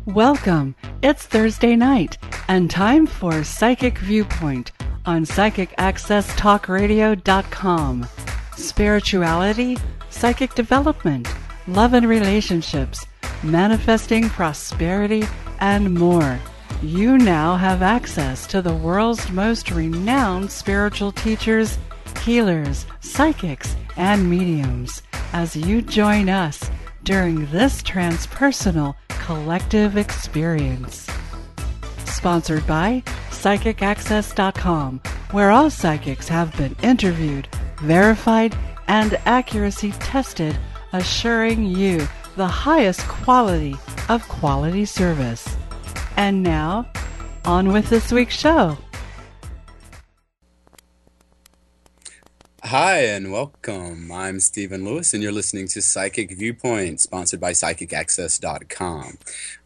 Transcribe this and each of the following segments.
Welcome. It's Thursday night and time for Psychic Viewpoint on PsychicAccessTalkRadio.com. Spirituality, psychic development, love and relationships, manifesting prosperity, and more. You now have access to the world's most renowned spiritual teachers, healers, psychics, and mediums as you join us during this transpersonal collective experience. Sponsored by PsychicAccess.com, where all psychics have been interviewed, verified, and accuracy tested, assuring you the highest quality of quality service. And now, on with this week's show. Hi and welcome. I'm Stephen Lewis and you're listening to Psychic Viewpoint, sponsored by PsychicAccess.com.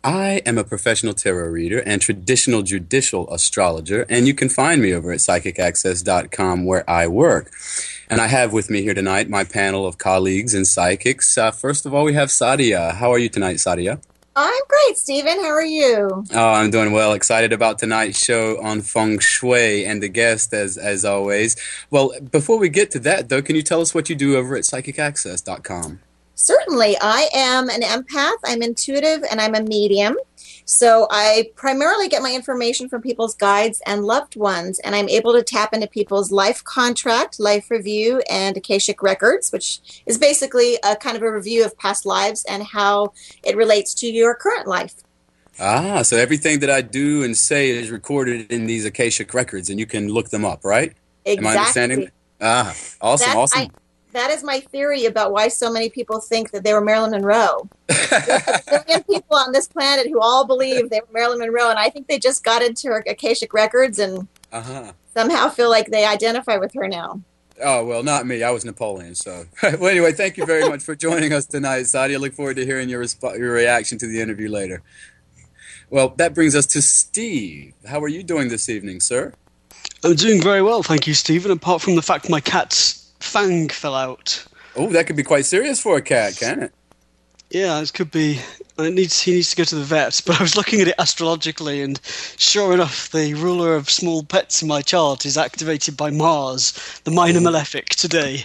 I am a professional tarot reader and traditional judicial astrologer, and you can find me over at PsychicAccess.com where I work. And I have with me here tonight my panel of colleagues and psychics. First of all, we have Sadia. How are you tonight, Sadia? I'm great, Stephen. How are you? Oh, I'm doing well. Excited about tonight's show on Feng Shui and the guest, as always. Well, before we get to that, though, can you tell us what you do over at PsychicAccess.com? Certainly. I am an empath. I'm intuitive, and I'm a medium. So I primarily get my information from people's guides and loved ones, and I'm able to tap into people's life contract, life review, and Akashic records, which is basically a kind of a review of past lives and how it relates to your current life. Ah, so everything that I do and say is recorded in these Akashic records, and you can look them up, right? Exactly. Am I understanding? Ah, awesome. That is my theory about why so many people think that they were Marilyn Monroe. There's a billion people on this planet who all believe they were Marilyn Monroe, and I think they just got into her Akashic records and somehow feel like they identify with her now. Oh, well, not me. I was Napoleon, so. Well, anyway, thank you very much for joining us tonight, Sadia. I look forward to hearing your reaction to the interview later. Well, that brings us to Steve. How are you doing this evening, sir? I'm doing very well, thank you, Stephen, apart from the fact my cat's fang fell out. Oh, that could be quite serious for a cat, can't it? Yeah, it could be. He needs to go to the vet, but I was looking at it astrologically, and sure enough, the ruler of small pets in my chart is activated by Mars, the minor malefic, today.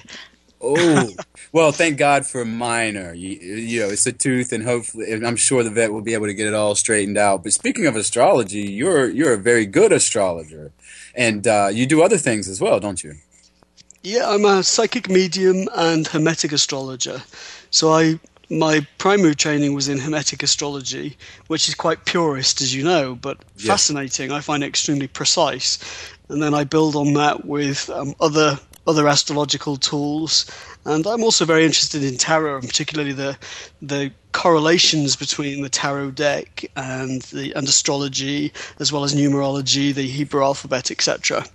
Oh, well, thank God for minor. You know, it's a tooth, and hopefully, I'm sure the vet will be able to get it all straightened out. But speaking of astrology, you're a very good astrologer, and you do other things as well, don't you? Yeah, I'm a psychic medium and hermetic astrologer. So my primary training was in hermetic astrology, which is quite purist, as you know, but fascinating. I find it extremely precise. And then I build on that with other astrological tools. And I'm also very interested in tarot, and particularly the correlations between the tarot deck and astrology, as well as numerology, the Hebrew alphabet, etc.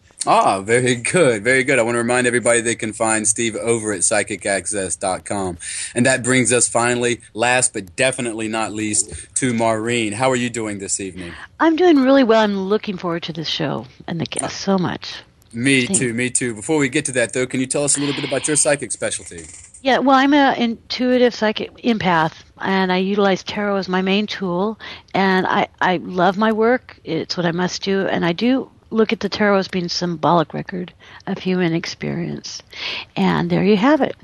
Ah, very good, very good. I want to remind everybody they can find Steve over at PsychicAccess.com. And that brings us finally, last but definitely not least, to Maureen. How are you doing this evening? I'm doing really well. I'm looking forward to this show and the guests so much. Me too. Before we get to that, though, can you tell us a little bit about your psychic specialty? Yeah, well, I'm an intuitive psychic empath, and I utilize tarot as my main tool. And I love my work. It's what I must do, and I do look at the tarot as being a symbolic record of human experience. And there you have it.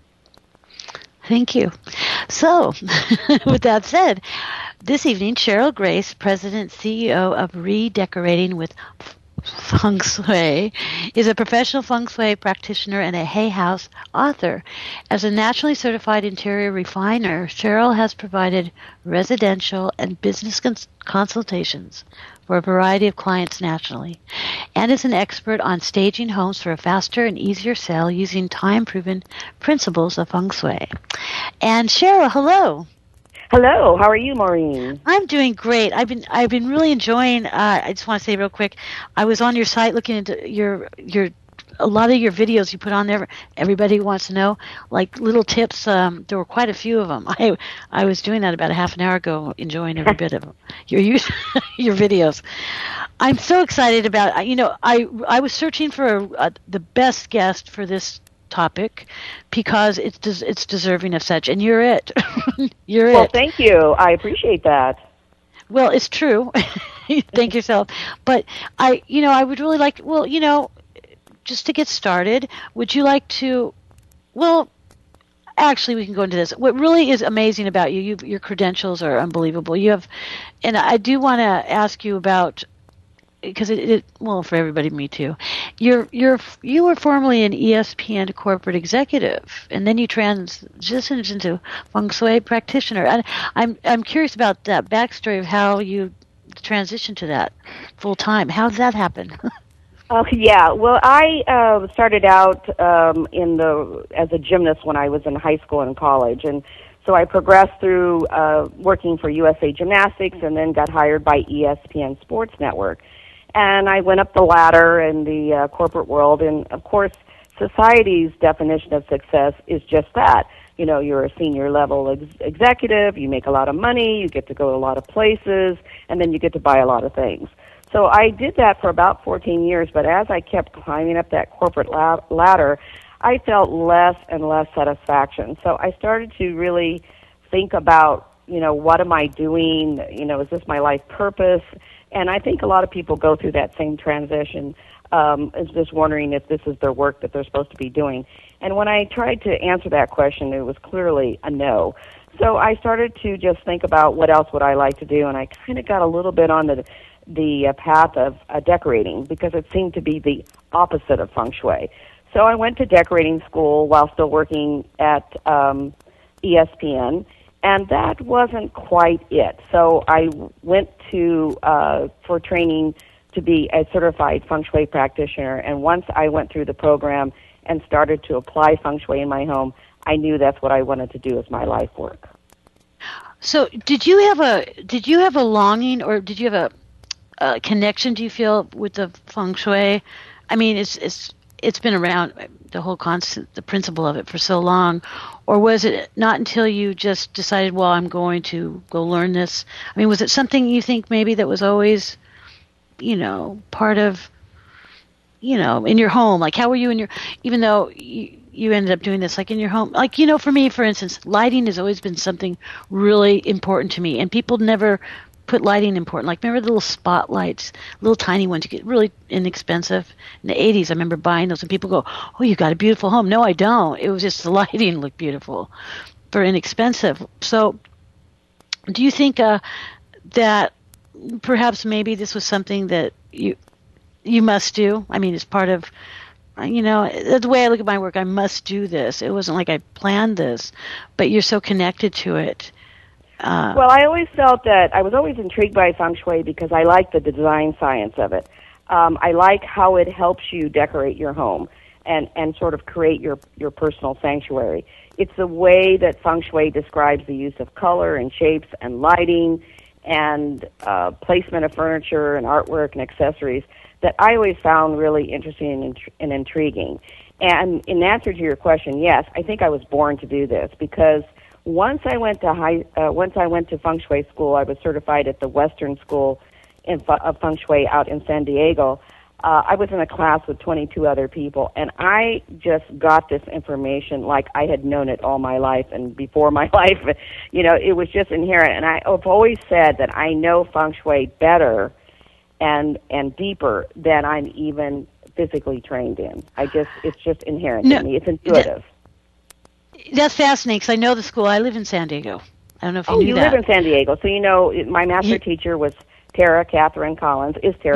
Thank you. So, with that said, this evening, Cheryl Grace, President CEO of Redecorating with Feng Shui, is a professional Feng Shui practitioner and a Hay House author. As a nationally certified interior refiner, Cheryl has provided residential and business consultations for a variety of clients nationally, and is an expert on staging homes for a faster and easier sale using time-proven principles of Feng Shui. And Cheryl, hello. Hello, how are you, Maureen? I'm doing great. I've been really enjoying. I just want to say real quick, I was on your site looking into your a lot of your videos you put on there. Everybody wants to know, like little tips. There were quite a few of them. I was doing that about a half an hour ago, enjoying every bit of them. Your videos. I'm so excited about. I was searching for the best guest for this topic because it's deserving of such, and you're it. You're well, it. Thank you. I appreciate that. Well, it's true. Thank yourself. But I would really like, just to get started, would you like to, well, actually, we can go into this. What really is amazing about you, your credentials are unbelievable. And I do want to ask you about, because well, for everybody, me too. You were formerly an ESPN corporate executive, and then you transitioned into feng shui practitioner. And I'm curious about that backstory of how you transitioned to that full time. How did that happen? Yeah. Well, I started out as a gymnast when I was in high school and college, and so I progressed through working for USA Gymnastics, and then got hired by ESPN Sports Network. And I went up the ladder in the corporate world, and of course, society's definition of success is just that. You know, you're a senior level executive, you make a lot of money, you get to go to a lot of places, and then you get to buy a lot of things. So I did that for about 14 years, but as I kept climbing up that corporate ladder, I felt less and less satisfaction. So I started to really think about, what am I doing? Is this my life purpose? And I think a lot of people go through that same transition, is just wondering if this is their work that they're supposed to be doing. And when I tried to answer that question, it was clearly a no. So I started to just think about what else would I like to do, and I kind of got a little bit on the path of decorating, because it seemed to be the opposite of feng shui. So I went to decorating school while still working at ESPN, and that wasn't quite it. So I went to for training to be a certified feng shui practitioner, and once I went through the program and started to apply feng shui in my home, I knew that's what I wanted to do as my life work. So did you have a longing, or did you have a connection, do you feel, with the feng shui? I mean, it's been around, the whole concept, the principle of it, for so long, or was it not until you just decided, well, I'm going to go learn this? I mean, was it something you think maybe that was always, part of, in your home? Like, how were you even though you ended up doing this, like in your home, like, for me, for instance, lighting has always been something really important to me, and people never put lighting important. Like, remember the little spotlights, little tiny ones, you get really inexpensive. In the 80s, I remember buying those, and people go, oh, you got a beautiful home. No, I don't. It was just the lighting looked beautiful for inexpensive. So do you think that perhaps maybe this was something that you must do? I mean, it's part of, the way I look at my work, I must do this. It wasn't like I planned this, but you're so connected to it. Well, I always felt that I was always intrigued by feng shui because I like the design science of it. I like how it helps you decorate your home and sort of create your personal sanctuary. It's the way that feng shui describes the use of color and shapes and lighting and placement of furniture and artwork and accessories that I always found really interesting and intriguing. And in answer to your question, yes, I think I was born to do this because once I went to feng shui school, I was certified at the Western School of Feng Shui out in San Diego. I was in a class with 22 other people, and I just got this information like I had known it all my life and before my life. It was just inherent. And I've always said that I know feng shui better and deeper than I'm even physically trained in. It's just inherent in me. It's intuitive. That's fascinating because I know the school. I live in San Diego. I don't know if you knew that. Oh, you live in San Diego. So, my master teacher was Tara Catherine Collins,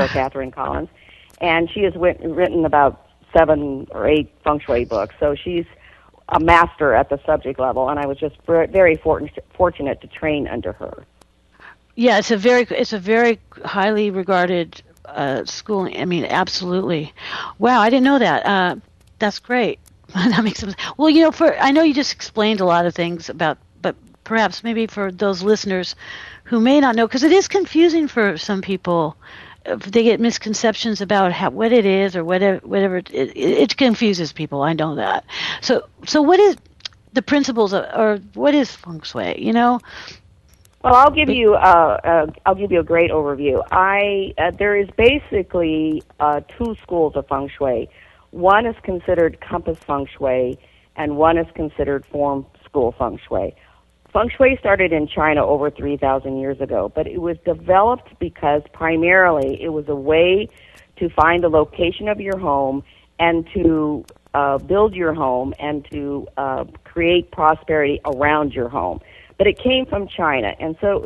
and she has written about 7 or 8 feng shui books. So she's a master at the subject level, and I was just very fortunate to train under her. Yeah, it's a very highly regarded school. I mean, absolutely. Wow, I didn't know that. That's great. That makes sense. Well, I know you just explained a lot of things but perhaps maybe for those listeners who may not know, because it is confusing for some people. They get misconceptions about what it is or whatever. It confuses people. I know that. So what is the principles or what is feng shui? Well, I'll give you a great overview. There is basically 2 schools of feng shui. One is considered compass feng shui, and one is considered form school feng shui. Feng Shui started in China over 3,000 years ago, but it was developed because primarily it was a way to find the location of your home and to build your home and to create prosperity around your home. But it came from China, and so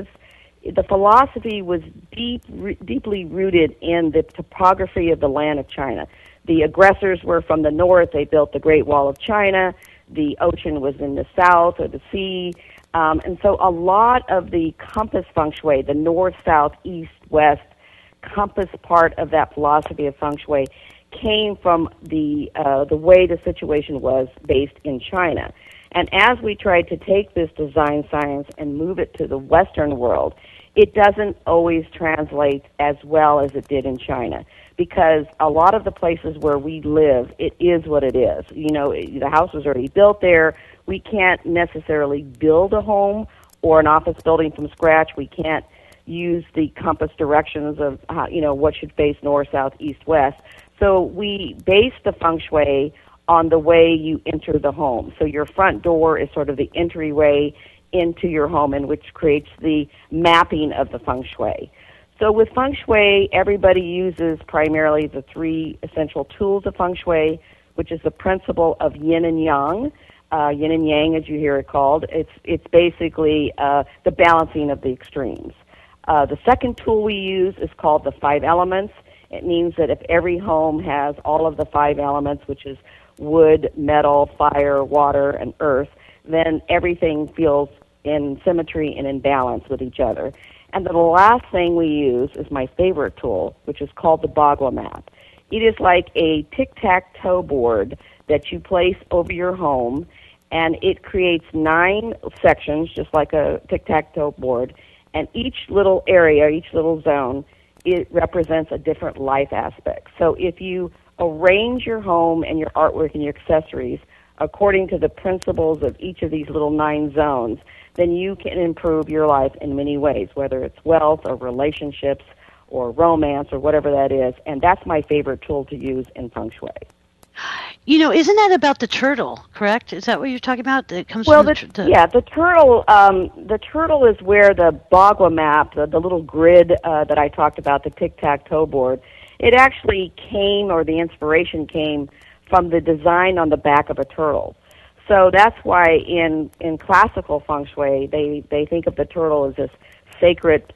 the philosophy was deeply rooted in the topography of the land of China. The aggressors were from the north. They built the Great Wall of China. The ocean was in the south, or the sea. And so a lot of the compass feng shui, the north, south, east, west compass part of that philosophy of feng shui, came from the way the situation was based in China. And as we tried to take this design science and move it to the Western world, it doesn't always translate as well as it did in China, because a lot of the places where we live, it is what it is. You know, the house was already built there. We can't necessarily build a home or an office building from scratch. We can't use the compass directions of how, what should face north, south, east, west. So we base the feng shui on the way you enter the home. So your front door is sort of the entryway into your home, and which creates the mapping of the feng shui. So with feng shui, everybody uses primarily the three essential tools of feng shui, which is the principle of yin and yang. Yin and yang, as you hear it called. It's basically the balancing of the extremes. The second tool we use is called the 5 elements. It means that if every home has all of the 5 elements, which is wood, metal, fire, water, and earth, then everything feels in symmetry and in balance with each other. And then the last thing we use is my favorite tool, which is called the Bagua map. It is like a tic-tac-toe board that you place over your home, and it creates 9 sections, just like a tic-tac-toe board, and each little area, each little zone, it represents a different life aspect. So if you arrange your home and your artwork and your accessories according to the principles of each of these little 9 zones, then you can improve your life in many ways, whether it's wealth or relationships or romance or whatever that is. And that's my favorite tool to use in feng shui. Isn't that about the turtle, correct? Is that what you're talking about? That comes well, from the turtle. The turtle is where the Bagua map, the little grid that I talked about, the tic-tac-toe board, it actually came, or the inspiration came from the design on the back of a turtle. So that's why in classical feng shui, they think of the turtle as this sacred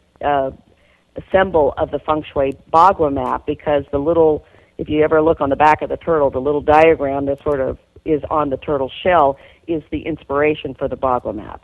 symbol of the feng shui Bagua map, because the little, if you ever look on the back of the turtle, the little diagram that sort of is on the turtle shell is the inspiration for the Bagua map.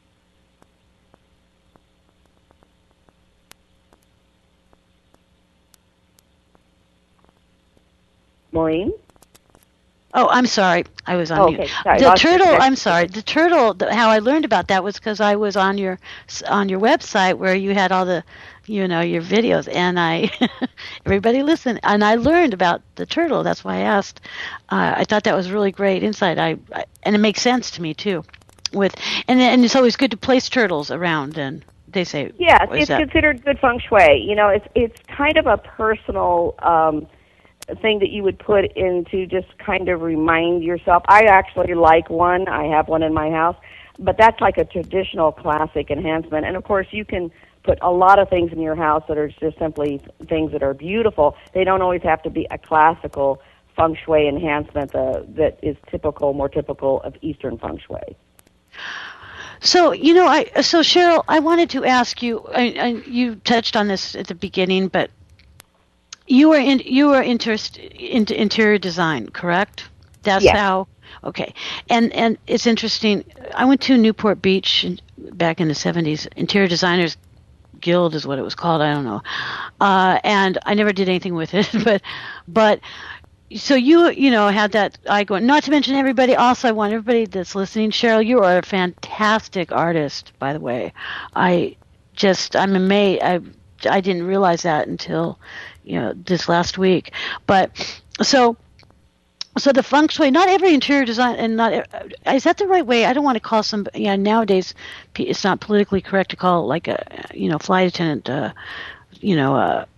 Maureen? Oh, I'm sorry. I was on mute. Sorry. The turtle. I'm sorry. The turtle. How I learned about that was because I was on your website where you had all the, your videos, and everybody listened, and I learned about the turtle. That's why I asked. I thought that was really great insight. And it makes sense to me too. And it's always good to place turtles around, and they say it's considered good feng shui. It's kind of a personal thing that you would put into just kind of remind yourself. I actually like one. I have one in my house, but that's like a traditional classic enhancement. And of course, you can put a lot of things in your house that are just simply things that are beautiful. They don't always have to be a classical feng shui enhancement that is more typical of Eastern feng shui. So, so Cheryl, I wanted to ask you, you touched on this at the beginning, but you are interested into interior design, correct? That's how. Okay, and it's interesting. I went to Newport Beach back in the 70s. Interior Designers Guild is what it was called. I don't know, and I never did anything with it. But so you had that eye going. Not to mention everybody. Also, I want everybody that's listening. Cheryl, you are a fantastic artist, by the way. I'm amazed. I didn't realize that until this last week. But so the feng shui, not every interior design, and is that the right way? I don't want to call nowadays it's not politically correct to call it like a flight attendant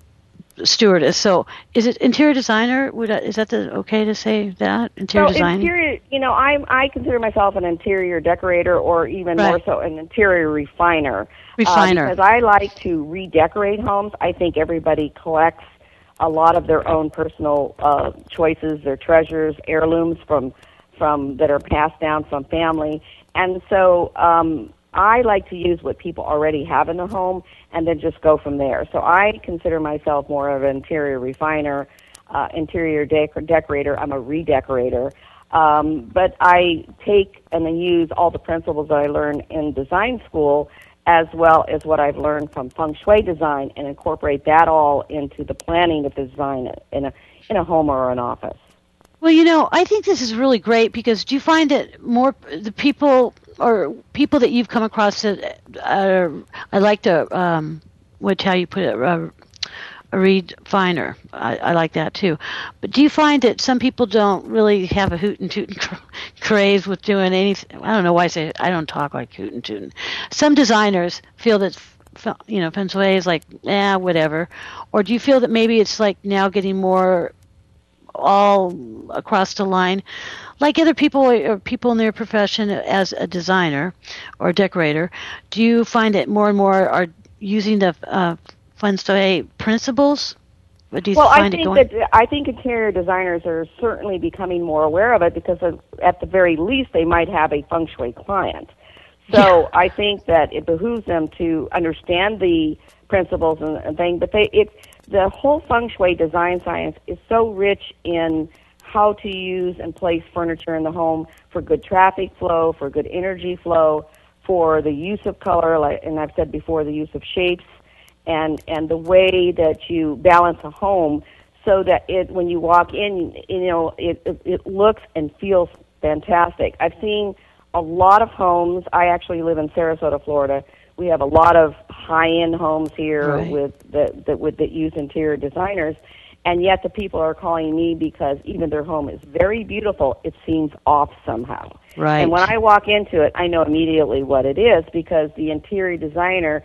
stewardess. So is it interior designer? Is that okay to say that? Interior designer? Interior, I consider myself an interior decorator, or even more so an interior refiner. Because I like to redecorate homes. I think everybody collects a lot of their own personal choices, their treasures, heirlooms from that are passed down from family. And so I like to use what people already have in the home and then just go from there. So I consider myself more of an interior refiner, interior decorator. I'm a redecorator. But I take and then use all the principles that I learned in design school, as well as what I've learned from feng shui design, and incorporate that all into the planning of the design in a home or an office. Well, I think this is really great, because do you find that more the people that you've come across that I like to how you put it, a refiner. I like that too. But do you find that some people don't really have a hoot and toot and craze with doing anything? I don't know why I don't talk like hoot and toot. Some designers feel that feng shui is like whatever, or do you feel that maybe it's like now getting more all across the line, like other people or people in their profession as a designer or a decorator? Do you find that more and more are using the feng shui principles? I think interior designers are certainly becoming more aware of it, because at the very least they might have a feng shui client. So I think that it behooves them to understand the principles and things, but the whole feng shui design science is so rich in how to use and place furniture in the home for good traffic flow, for good energy flow, for the use of color, and I've said before, the use of shapes, and the way that you balance a home so that when you walk in, it looks and feels fantastic. I've seen a lot of homes. I actually live in Sarasota, Florida. We have a lot of high-end homes here that use interior designers, and yet the people are calling me because even their home is very beautiful, it seems off somehow. Right. And when I walk into it, I know immediately what it is, because the interior designer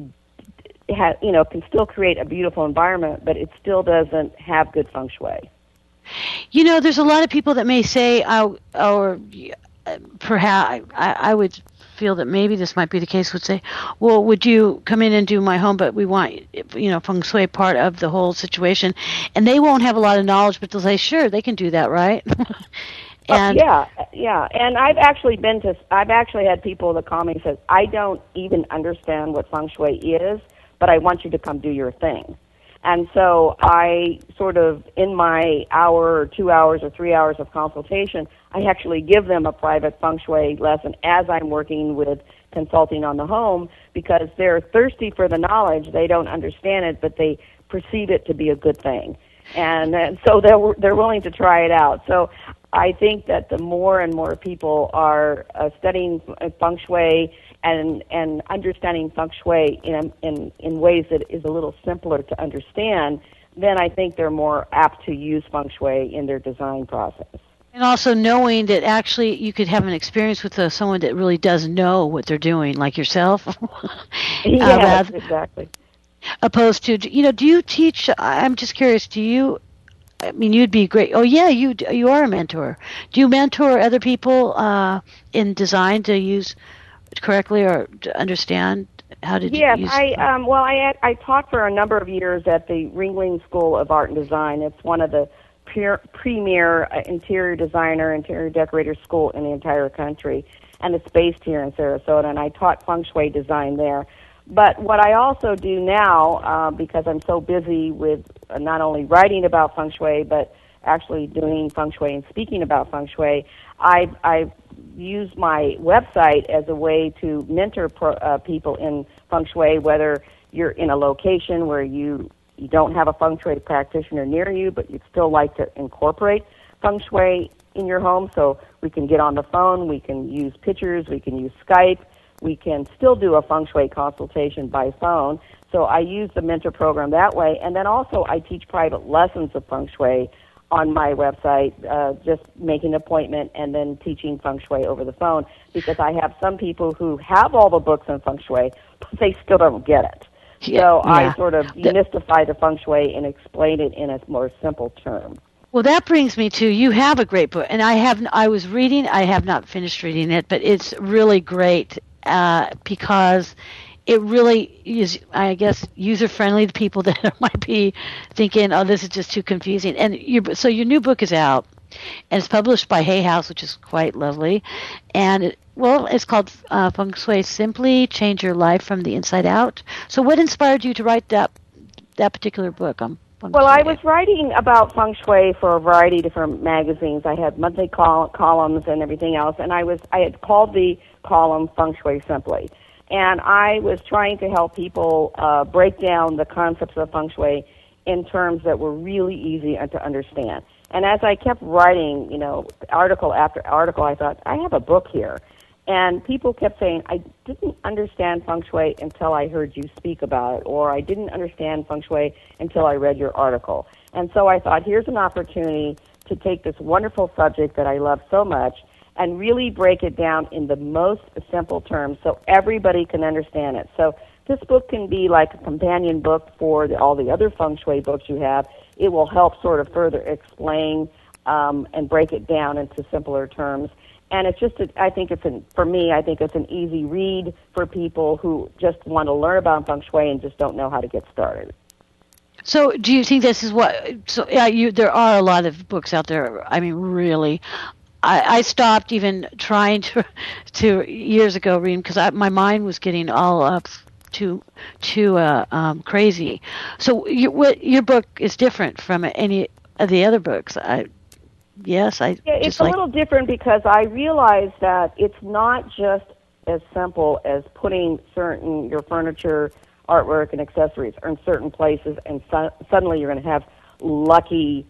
can still create a beautiful environment, but it still doesn't have good feng shui. There's a lot of people that may say, or perhaps I would feel that maybe this might be the case, would say, well, would you come in and do my home, but we want feng shui part of the whole situation, and they won't have a lot of knowledge, but they'll say, sure, they can do that, right? And yeah, and I've actually had people that call me and says, I don't even understand what feng shui is, but I want you to come do your thing. And so I sort of, in my hour or 2 hours or 3 hours of consultation, I actually give them a private feng shui lesson as I'm working with consulting on the home, because they're thirsty for the knowledge. They don't understand it, but they perceive it to be a good thing. And so they're willing to try it out. So I think that the more and more people are studying feng shui and understanding feng shui in ways that is a little simpler to understand, then I think they're more apt to use feng shui in their design process. And also knowing that actually you could have an experience with someone that really does know what they're doing, like yourself. Yes, exactly. Opposed to, do you teach? I'm just curious. You'd be great. Oh, yeah, you are a mentor. Do you mentor other people in design to use correctly or to understand how to use? Yes, I taught for a number of years at the Ringling School of Art and Design. It's one of the premier interior decorator school in the entire country, and it's based here in Sarasota, and I taught feng shui design there. But what I also do now, because I'm so busy with not only writing about feng shui, but actually doing feng shui and speaking about feng shui, I use my website as a way to mentor people in feng shui, whether you're in a location where you don't have a feng shui practitioner near you, but you'd still like to incorporate feng shui in your home. So we can get on the phone, we can use pictures, we can use Skype, we can still do a feng shui consultation by phone. So I use the mentor program that way. And then also I teach private lessons of feng shui on my website, just making an appointment and then teaching feng shui over the phone, because I have some people who have all the books on feng shui, but they still don't get it. So I Yeah. sort of demystify the feng shui and explain it in a more simple term. Well, that brings me to, you have a great book, and I have not finished reading it, but it's really great because it really is, I guess, user friendly to people that might be thinking, "Oh, this is just too confusing." And so your new book is out, and it's published by Hay House, which is quite lovely, and it's called Feng Shui Simply: Change Your Life from the Inside Out. So, what inspired you to write that particular book on feng Well, shui? I was writing about feng shui for a variety of different magazines. I had monthly columns and everything else, and I had called the column Feng Shui Simply. And I was trying to help people break down the concepts of feng shui in terms that were really easy to understand. And as I kept writing, article after article, I thought, I have a book here. And people kept saying, I didn't understand feng shui until I heard you speak about it, or I didn't understand feng shui until I read your article. And so I thought, here's an opportunity to take this wonderful subject that I love so much and really break it down in the most simple terms so everybody can understand it. So this book can be like a companion book for all the other feng shui books you have. It will help sort of further explain and break it down into simpler terms. And it's just, I think it's an easy read for people who just want to learn about feng shui and just don't know how to get started. So, do you think this is what? So, yeah, there are a lot of books out there. I mean, really, I stopped even trying to years ago reading because my mind was getting all up too crazy. So, your book is different from any of the other books. It's a little different because I realized that it's not just as simple as putting your furniture, artwork, and accessories in certain places, and suddenly you're going to have lucky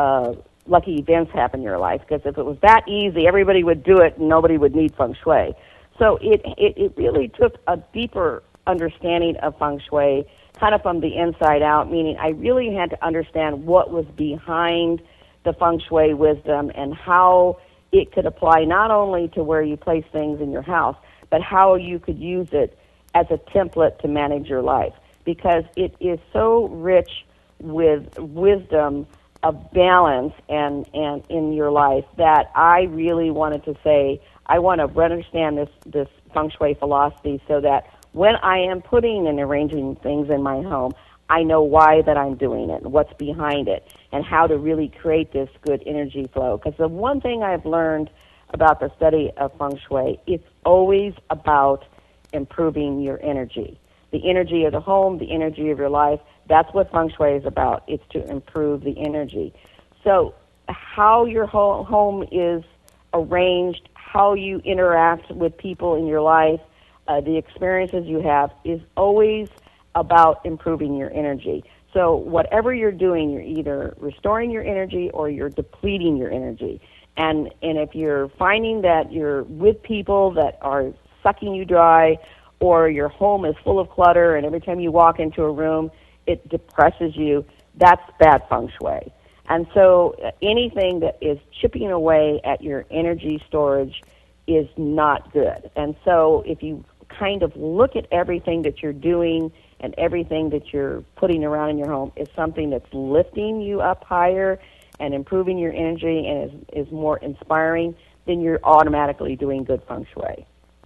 events happen in your life. Because if it was that easy, everybody would do it, and nobody would need feng shui. So it really took a deeper understanding of feng shui, kind of from the inside out. Meaning, I really had to understand what was behind the feng shui wisdom and how it could apply not only to where you place things in your house, but how you could use it as a template to manage your life, because it is so rich with wisdom of balance and in your life that I really wanted to say, I want to understand this feng shui philosophy so that when I am putting and arranging things in my home, I know why that I'm doing it and what's behind it and how to really create this good energy flow. Because the one thing I've learned about the study of feng shui, it's always about improving your energy. The energy of the home, the energy of your life, that's what feng shui is about. It's to improve the energy. So how your home is arranged, how you interact with people in your life, the experiences you have is always about improving your energy. So whatever you're doing, you're either restoring your energy or you're depleting your energy. And if you're finding that you're with people that are sucking you dry, or your home is full of clutter and every time you walk into a room it depresses you, that's bad feng shui. And so anything that is chipping away at your energy storage is not good. And so if you kind of look at everything that you're doing and everything that you're putting around in your home is something that's lifting you up higher and improving your energy and is more inspiring, then you're automatically doing good feng shui.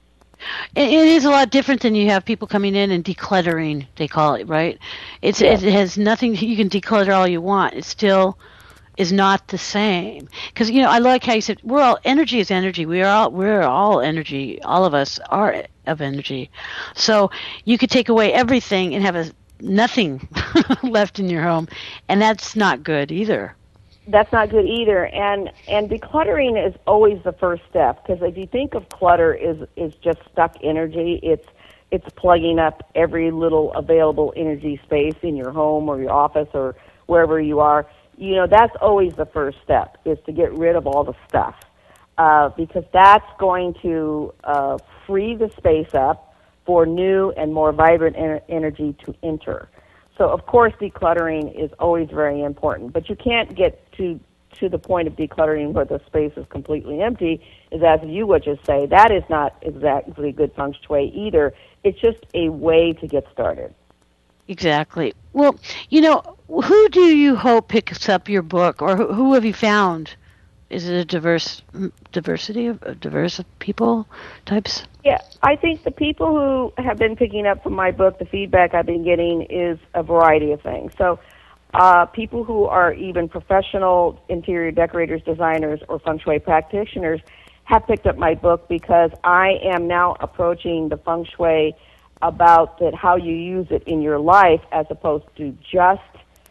It is a lot different than you have people coming in and decluttering, they call it, right? It has nothing, you can declutter all you want. It still is not the same. Because, I like how you said, energy is energy. We're all energy. All of us are of energy. So you could take away everything and have nothing left in your home, and that's not good either. That's not good either, and decluttering is always the first step, because if you think of clutter is just stuck energy, it's plugging up every little available energy space in your home or your office or wherever you are. That's always the first step, is to get rid of all the stuff, because that's going to free the space up for new and more vibrant energy to enter. So, of course, decluttering is always very important, but you can't get to the point of decluttering where the space is completely empty, as you would just say. That is not exactly good feng shui either. It's just a way to get started. Exactly. Well, who do you hope picks up your book, or who have you found? Is it a diversity of diverse people types? Yeah, I think the people who have been picking up from my book, the feedback I've been getting is a variety of things. So people who are even professional interior decorators, designers, or feng shui practitioners have picked up my book because I am now approaching the feng shui about how you use it in your life as opposed to just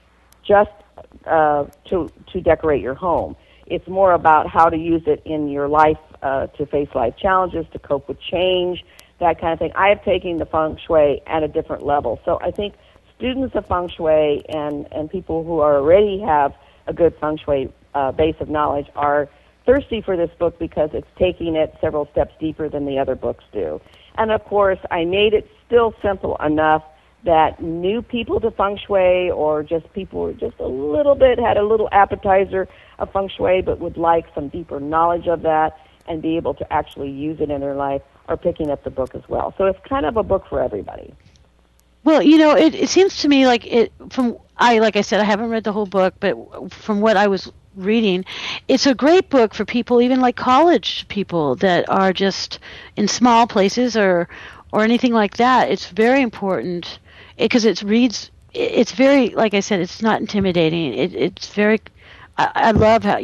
to decorate your home. It's more about how to use it in your life to face life challenges, to cope with change, that kind of thing. I have taken the feng shui at a different level. So I think students of feng shui and people who already have a good feng shui base of knowledge are thirsty for this book because it's taking it several steps deeper than the other books do. And of course, I made it still simple enough that new people to feng shui, or just people who just had a little appetizer of feng shui but would like some deeper knowledge of that and be able to actually use it in their life, are picking up the book as well. So it's kind of a book for everybody. Well, it seems to me like like I said, I haven't read the whole book, but from what I was reading, it's a great book for people, even like college people that are just in small places or anything like that. It's very important because it's very, like I said, it's not intimidating. It's very, I love how,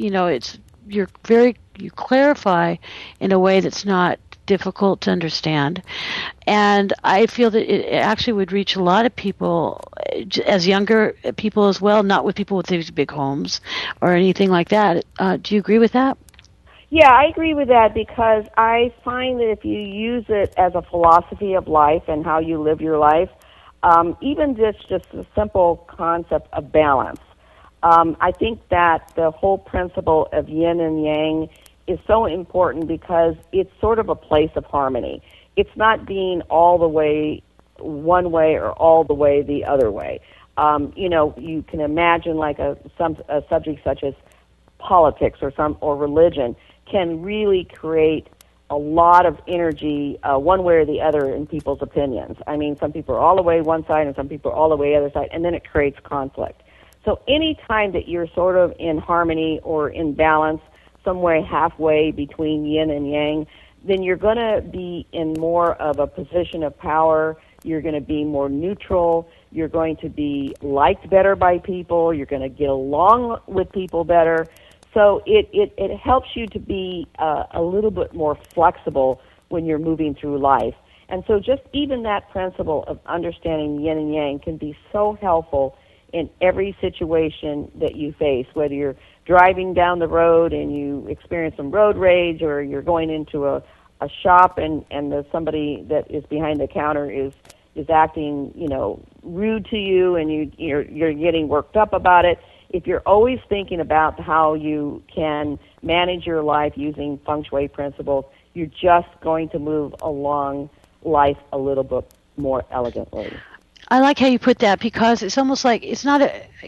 you clarify in a way that's not difficult to understand. And I feel that it actually would reach a lot of people, as younger people as well, not with people with these big homes or anything like that. Do you agree with that? Yeah, I agree with that because I find that if you use it as a philosophy of life and how you live your life, even just the simple concept of balance, I think that the whole principle of yin and yang is so important because it's sort of a place of harmony. It's not being all the way one way or all the way the other way. You can imagine like a subject such as politics or religion can really create a lot of energy one way or the other in people's opinions. I mean, some people are all the way one side and some people are all the way the other side, and then it creates conflict. So any time that you're sort of in harmony or in balance, somewhere halfway between yin and yang, then you're going to be in more of a position of power. You're going to be more neutral. You're going to be liked better by people. You're going to get along with people better. So it helps you to be a little bit more flexible when you're moving through life. And so just even that principle of understanding yin and yang can be so helpful in every situation that you face, whether you're driving down the road and you experience some road rage, or you're going into a shop and somebody that is behind the counter is acting, rude to you, and you're getting worked up about it. If you're always thinking about how you can manage your life using feng shui principles, you're just going to move along life a little bit more elegantly. I like how you put that because it's almost like it's not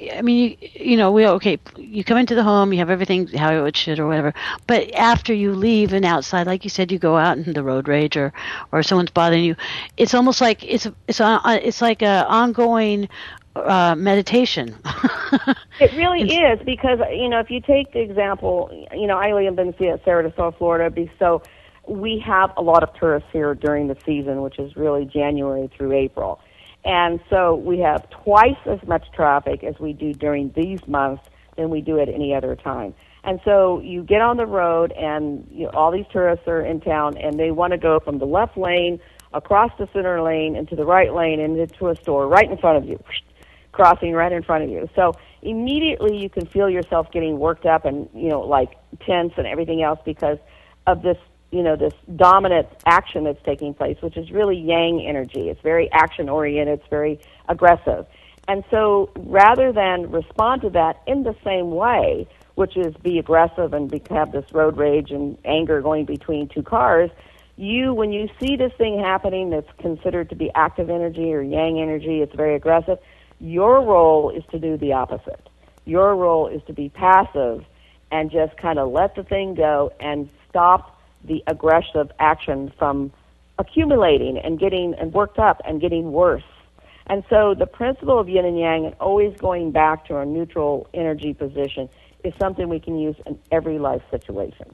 you come into the home, you have everything how it should or whatever, but after you leave and outside, like you said, you go out into the road rage or someone's bothering you, it's almost like it's like a ongoing meditation. It really is because, if you take the example, I live in Sarasota, Florida, so we have a lot of tourists here during the season, which is really January through April. And so we have twice as much traffic as we do during these months than we do at any other time. And so you get on the road, and all these tourists are in town, and they want to go from the left lane across the center lane into the right lane and into a store right in front of you, crossing right in front of you. So immediately you can feel yourself getting worked up and, like tense and everything else because of this this dominant action that's taking place, which is really yang energy. It's very action-oriented. It's very aggressive. And so rather than respond to that in the same way, which is be aggressive and have this road rage and anger going between two cars, when you see this thing happening that's considered to be active energy or yang energy, it's very aggressive, your role is to do the opposite. Your role is to be passive and just kind of let the thing go and stop the aggressive action from accumulating and getting worked up and getting worse. And so the principle of yin and yang and always going back to our neutral energy position is something we can use in every life situation.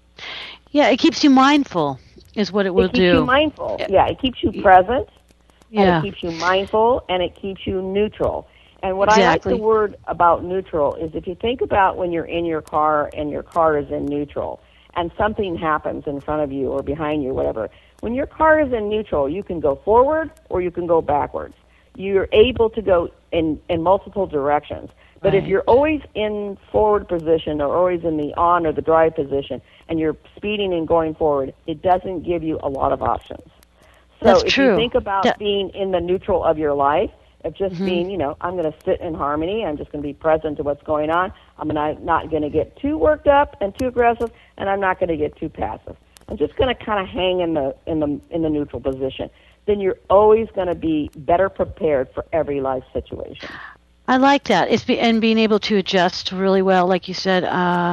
Yeah, it keeps you mindful is what it will do. It keeps you mindful. Yeah, it keeps you present. Yeah. And it keeps you mindful, and it keeps you neutral. And what Exactly. I like the word about neutral is if you think about when you're in your car and your car is in neutral and something happens in front of you or behind you, whatever, when your car is in neutral, you can go forward or you can go backwards. You're able to go in multiple directions. But if you're always in forward position or always in the on or the drive position and you're speeding and going forward, it doesn't give you a lot of options. So That's if true. you think about being in the neutral of your life, of just being, I'm going to sit in harmony, I'm just going to be present to what's going on, I'm not going to get too worked up and too aggressive, and I'm not going to get too passive. I'm just going to kind of hang in the neutral position. Then you're always going to be better prepared for every life situation. I like that. And being able to adjust really well, like you said,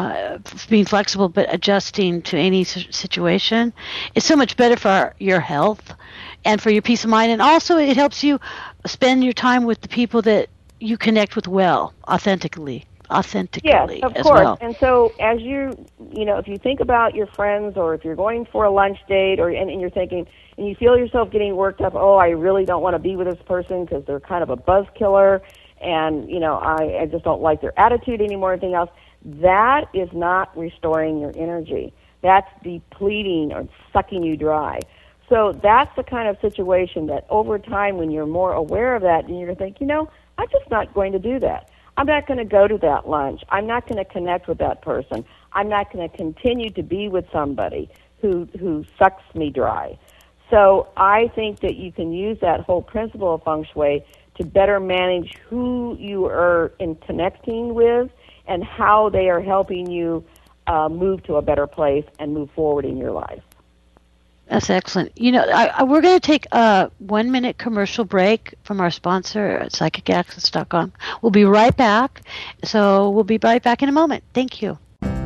being flexible but adjusting to any situation is so much better for your health and for your peace of mind. And also it helps you spend your time with the people that you connect with well, authentically Yes, of as course. well. And so as if you think about your friends or if you're going for a lunch date and you're thinking, and you feel yourself getting worked up, oh, I really don't want to be with this person because they're kind of a buzz killer and, I just don't like their attitude anymore, anything else, that is not restoring your energy. That's depleting or sucking you dry. So that's the kind of situation that over time when you're more aware of that, and you're going to think, I'm just not going to do that. I'm not going to go to that lunch. I'm not going to connect with that person. I'm not going to continue to be with somebody who sucks me dry. So I think that you can use that whole principle of feng shui to better manage who you are in connecting with and how they are helping you move to a better place and move forward in your life. That's excellent. We're going to take a 1-minute commercial break from our sponsor at psychicaccess.com. We'll be right back. So we'll be right back in a moment. Thank you.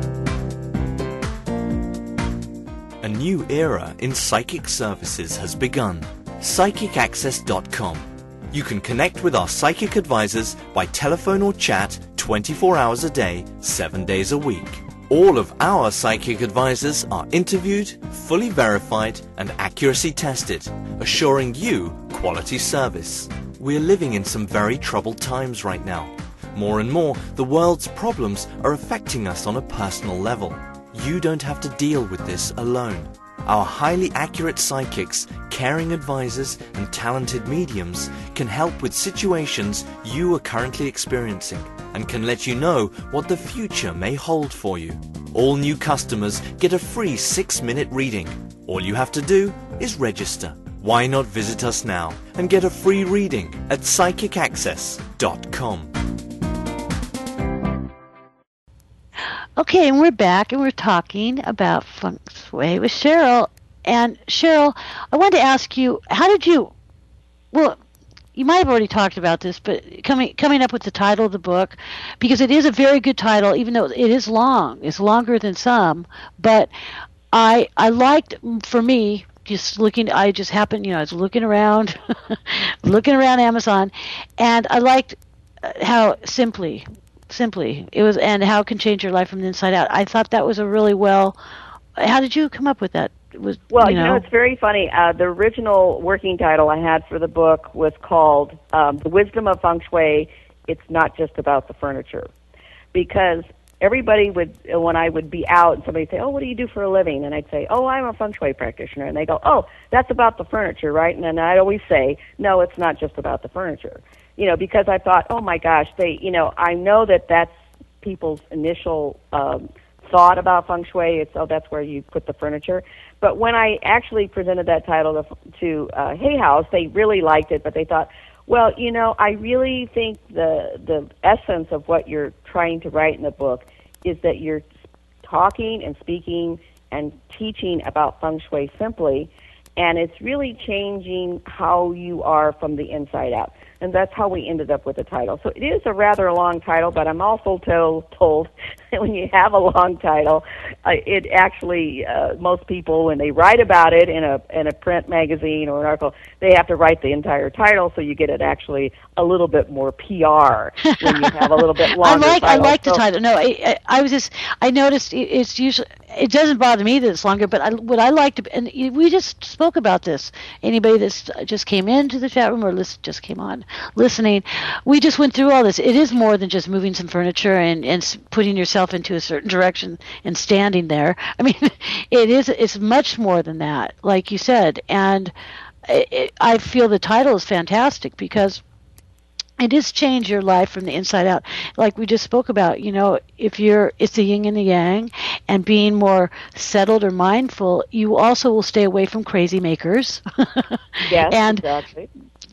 A new era in psychic services has begun. PsychicAccess.com. You can connect with our psychic advisors by telephone or chat 24 hours a day, 7 days a week. All of our psychic advisors are interviewed, fully verified, and accuracy tested, assuring you quality service. We're living in some very troubled times right now. More and more, the world's problems are affecting us on a personal level. You don't have to deal with this alone. Our highly accurate psychics, caring advisors, and talented mediums can help with situations you are currently experiencing and can let you know what the future may hold for you. All new customers get a free 6-minute reading. All you have to do is register. Why not visit us now and get a free reading at PsychicAccess.com. Okay, and we're back, and we're talking about feng shui with Cheryl. And Cheryl, I wanted to ask you, how did you? Well, you might have already talked about this, but coming up with the title of the book, because it is a very good title, even though it is long. It's longer than some, but I liked, for me, just looking. I just happened, I was looking around, Amazon, and I liked how simply it was, and how it can change your life from the inside out. I thought that was a really well. How did you come up with that? It's very funny. The original working title I had for the book was called "The Wisdom of Feng Shui." It's not just about the furniture, because everybody would, when I would be out and somebody would say, "Oh, what do you do for a living?" and I'd say, "Oh, I'm a feng shui practitioner," and they go, "Oh, that's about the furniture, right?" And then I'd always say, "No, it's not just about the furniture." Because I thought, oh my gosh, I know that that's people's initial thought about feng shui. It's, that's where you put the furniture. But when I actually presented that title to Hay House, they really liked it, but they thought, well, I really think the essence of what you're trying to write in the book is that you're talking and speaking and teaching about feng shui simply, and it's really changing how you are from the inside out. And that's how we ended up with the title. So it is a rather long title, but I'm also told when you have a long title, it actually most people, when they write about it in a print magazine or an article, they have to write the entire title, so you get it actually a little bit more PR when you have a little bit longer title. I like the title. No, I noticed it's usually, it doesn't bother me that it's longer, but what I like to, and we just spoke about this. Anybody that's just came into the chat room or just came on listening, we just went through all this. It is more than just moving some furniture and putting yourself into a certain direction and standing there. I mean, it's much more than that, like you said. And I feel the title is fantastic because it does change your life from the inside out. Like we just spoke about, it's the yin and the yang, and being more settled or mindful, you also will stay away from crazy makers. Yes, and, exactly.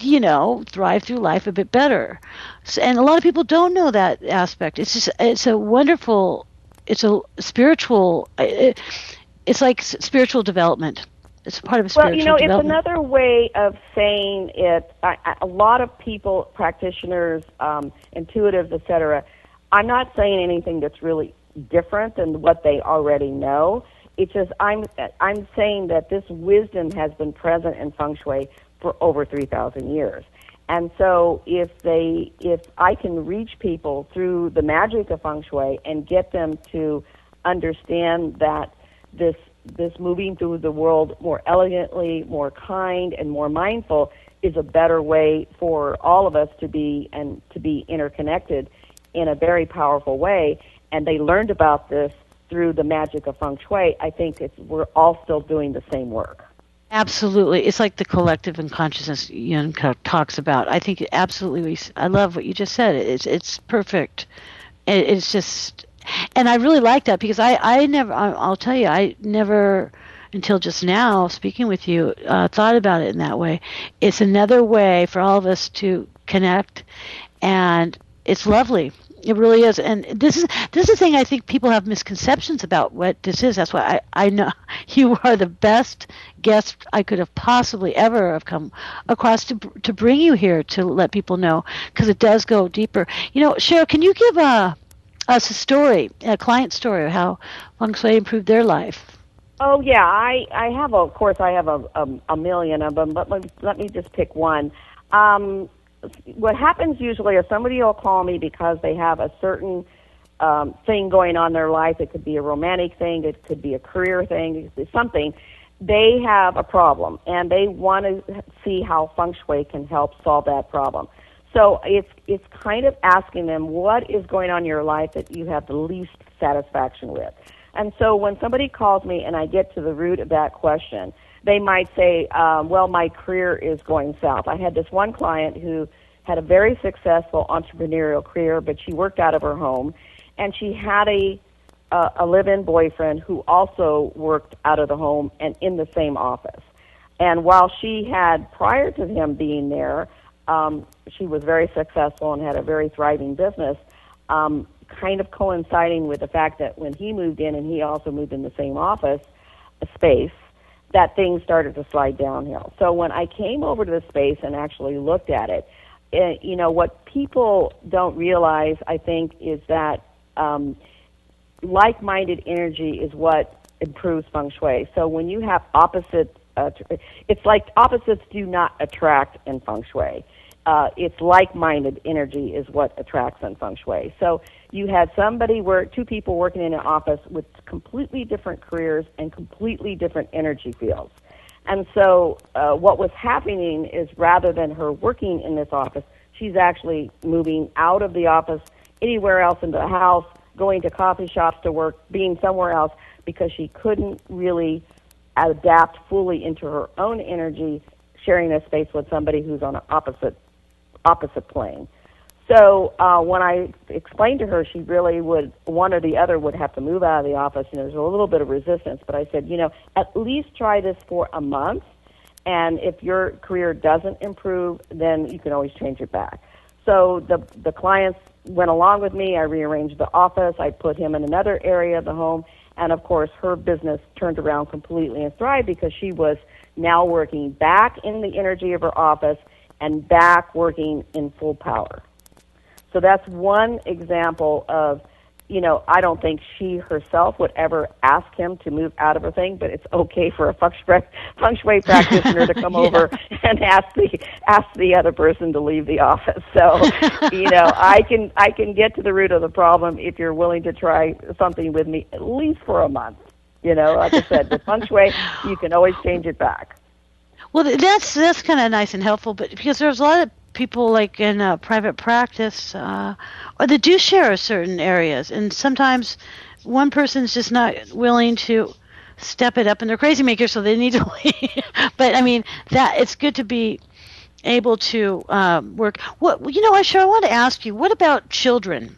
Thrive through life a bit better. And a lot of people don't know that aspect. It's a wonderful, it's a spiritual, it's like spiritual development. It's part of a spiritual development. It's another way of saying it. A lot of people, practitioners, intuitives, etc., I'm not saying anything that's really different than what they already know. It's just I'm saying that this wisdom has been present in Feng Shui for over 3,000 years. And so if I can reach people through the magic of Feng Shui and get them to understand that this moving through the world more elegantly, more kind, and more mindful is a better way for all of us to be interconnected in a very powerful way. And they learned about this through the magic of Feng Shui. I think we're all still doing the same work. Absolutely. It's like the collective unconsciousness Yun talks about. I think absolutely, I love what you just said. It's perfect. It's just, and I really like that because I'll tell you, I never, until just now, speaking with you, thought about it in that way. It's another way for all of us to connect, and it's lovely. It really is. And this is the thing I think people have misconceptions about what this is. That's why I know you are the best guest I could have possibly ever have come across to bring you here to let people know, because it does go deeper. Cheryl, can you give us a story, a client story of how Feng Shui improved their life? Oh, yeah. I have a million of them, but let me just pick one. What happens usually is somebody will call me because they have a certain thing going on in their life. It could be a romantic thing. It could be a career thing. It could be something. They have a problem, and they want to see how Feng Shui can help solve that problem. So it's kind of asking them, what is going on in your life that you have the least satisfaction with? And so when somebody calls me and I get to the root of that question, they might say, well, my career is going south. I had this one client who had a very successful entrepreneurial career, but she worked out of her home, and she had a live-in boyfriend who also worked out of the home and in the same office. And while she had, prior to him being there, she was very successful and had a very thriving business, kind of coinciding with the fact that when he moved in and he also moved in the same office space, that things started to slide downhill. So when I came over to the space and actually looked at it, what people don't realize, I think, is that like-minded energy is what improves Feng Shui. So when you have opposite, it's like opposites do not attract in Feng Shui. It's like-minded energy is what attracts in Feng Shui. So you had two people working in an office with completely different careers and completely different energy fields. And so what was happening is, rather than her working in this office, she's actually moving out of the office, anywhere else in the house, going to coffee shops to work, being somewhere else, because she couldn't really adapt fully into her own energy, sharing a space with somebody who's on an opposite plane. So when I explained to her, she really would, one or the other would have to move out of the office, and there's a little bit of resistance, but I said, at least try this for a month, and if your career doesn't improve, then you can always change it back. So the clients went along with me. I rearranged the office. I put him in another area of the home, and of course her business turned around completely and thrived because she was now working back in the energy of her office and back working in full power. So that's one example of, I don't think she herself would ever ask him to move out of her thing, but it's okay for a feng shui practitioner to come over and ask the other person to leave the office. So, I can get to the root of the problem if you're willing to try something with me, at least for a month. Like I said, with feng shui, you can always change it back. Well, that's kind of nice and helpful, but because there's a lot of people like in private practice or that do share certain areas, and sometimes one person's just not willing to step it up, and they're crazy makers, so they need to leave. But I mean, that it's good to be able to work. Aisha, I want to ask you, what about children?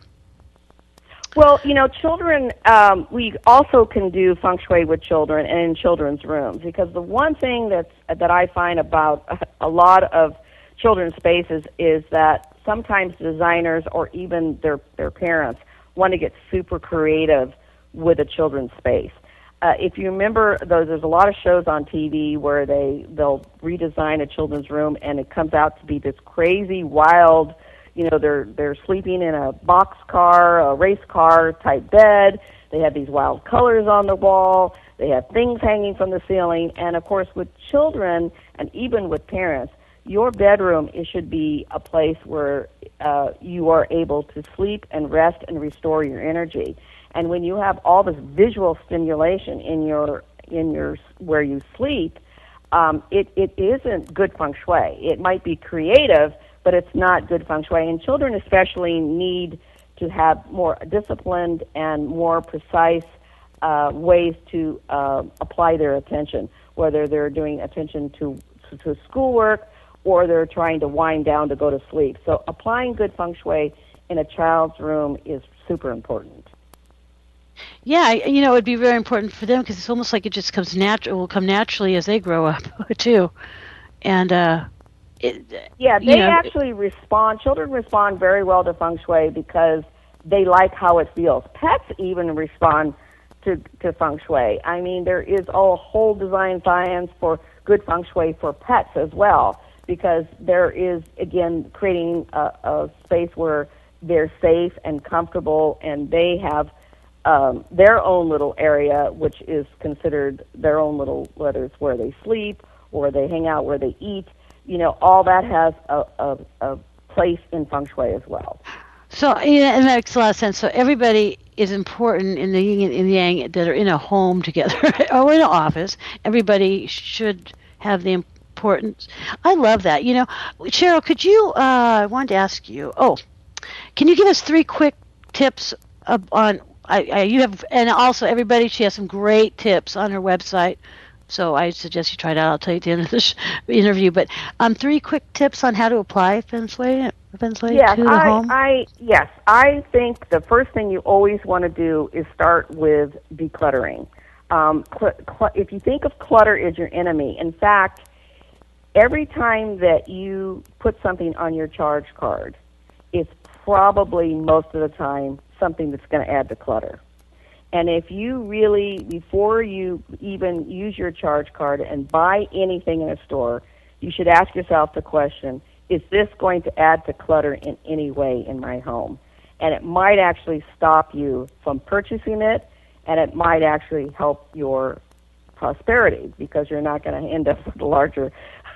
Well, children, we also can do feng shui with children and in children's rooms, because the one thing that I find about a lot of children's spaces is that sometimes designers or even their parents want to get super creative with a children's space. If you remember, there's a lot of shows on TV where they'll redesign a children's room, and it comes out to be this crazy, wild, they're sleeping in a box car, a race car type bed. They have these wild colors on the wall. They have things hanging from the ceiling. And, of course, with children and even with parents, your bedroom, it should be a place where you are able to sleep and rest and restore your energy. And when you have all this visual stimulation in your where you sleep, it isn't good feng shui. It might be creative, but it's not good feng shui. And children especially need to have more disciplined and more precise ways to apply their attention, whether they're doing attention to schoolwork or they're trying to wind down to go to sleep. So applying good feng shui in a child's room is super important. Yeah, it would be very important for them because it's almost like it just will come naturally as they grow up too. And they actually respond. Children respond very well to feng shui because they like how it feels. Pets even respond to feng shui. I mean, there is a whole design science for good feng shui for pets as well, because there is, again, creating a space where they're safe and comfortable, and they have their own little area, which is considered their own little, whether it's where they sleep or they hang out, where they eat. All that has a place in feng shui as well. So it makes a lot of sense. So everybody is important in the yin and yang that are in a home together or in an office. Everybody should have the importance. I love that. Cheryl, could you? I wanted to ask you. Can you give us 3 quick tips on? You have, and also everybody. She has some great tips on her website. So I suggest you try it out. I'll tell you at the end of this interview. But 3 quick tips on how to apply feng shui to the home. Yes, I think the first thing you always want to do is start with decluttering. If you think of clutter as your enemy, in fact, every time that you put something on your charge card, it's probably most of the time something that's going to add to clutter. And if you really, before you even use your charge card and buy anything in a store, you should ask yourself the question, is this going to add to clutter in any way in my home? And it might actually stop you from purchasing it, and it might actually help your prosperity because you're not going to end up with a larger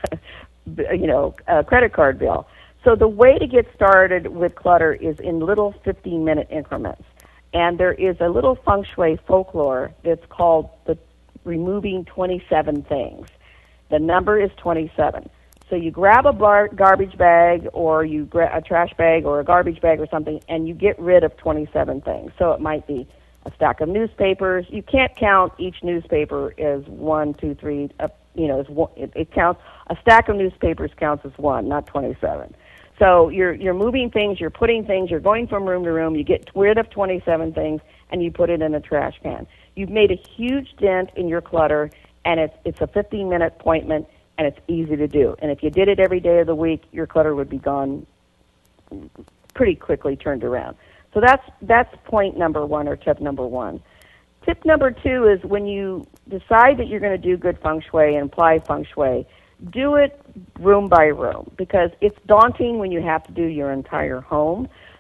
credit card bill. So the way to get started with clutter is in little 15-minute increments. And there is a little feng shui folklore that's called the removing 27 things. The number is 27. So you grab a garbage bag or you grab a trash bag or a garbage bag or something, and you get rid of 27 things. So it might be a stack of newspapers. You can't count each newspaper as 1, 2, 3. It counts. A stack of newspapers counts as 1, not 27. So you're moving things, you're putting things, you're going from room to room, you get rid of 27 things, and you put it in a trash can. You've made a huge dent in your clutter, and it's a 15-minute appointment, and it's easy to do. And if you did it every day of the week, your clutter would be gone pretty quickly, turned around. So that's point number 1, or tip number 1. Tip number 2 is when you decide that you're going to do good feng shui and apply feng shui, do it room by room, because it's daunting when you have to do your entire home.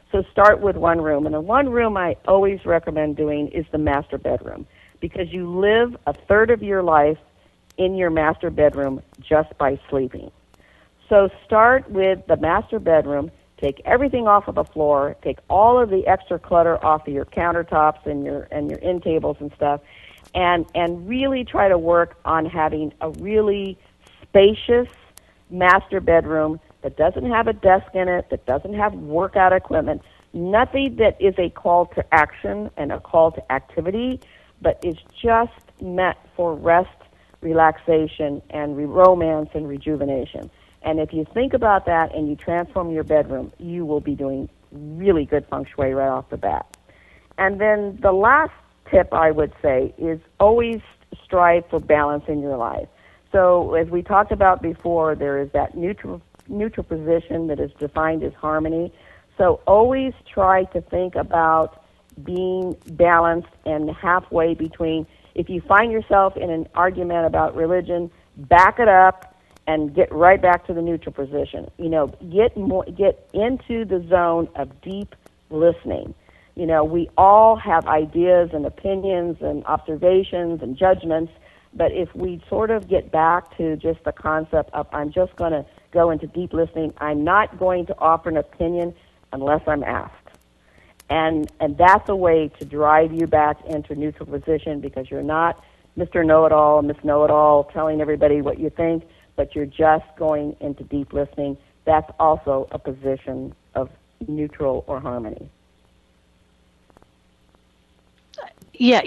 So start with one room. And the one room I always recommend doing is the master bedroom, because you live a third of your life in your master bedroom just by sleeping. So start with the master bedroom. Take everything off of the floor. Take all of the extra clutter off of your countertops and your end tables and stuff, and really try to work on having a really spacious master bedroom that doesn't have a desk in it, that doesn't have workout equipment, nothing that is a call to action and a call to activity, but is just meant for rest, relaxation, and romance and rejuvenation. And if you think about that and you transform your bedroom, you will be doing really good feng shui right off the bat. And then the last tip I would say is always strive for balance in your life. So as we talked about before, there is that neutral position that is defined as harmony. So always try to think about being balanced and halfway between. If you find yourself in an argument about religion, back it up and get right back to the neutral position. Get into the zone of deep listening. We all have ideas and opinions and observations and judgments, but if we sort of get back to just the concept of I'm just going to go into deep listening, I'm not going to offer an opinion unless I'm asked. And that's a way to drive you back into neutral position, because you're not Mr. Know-It-All, Miss Know-It-All telling everybody what you think, but you're just going into deep listening. That's also a position of neutral or harmony. Yeah,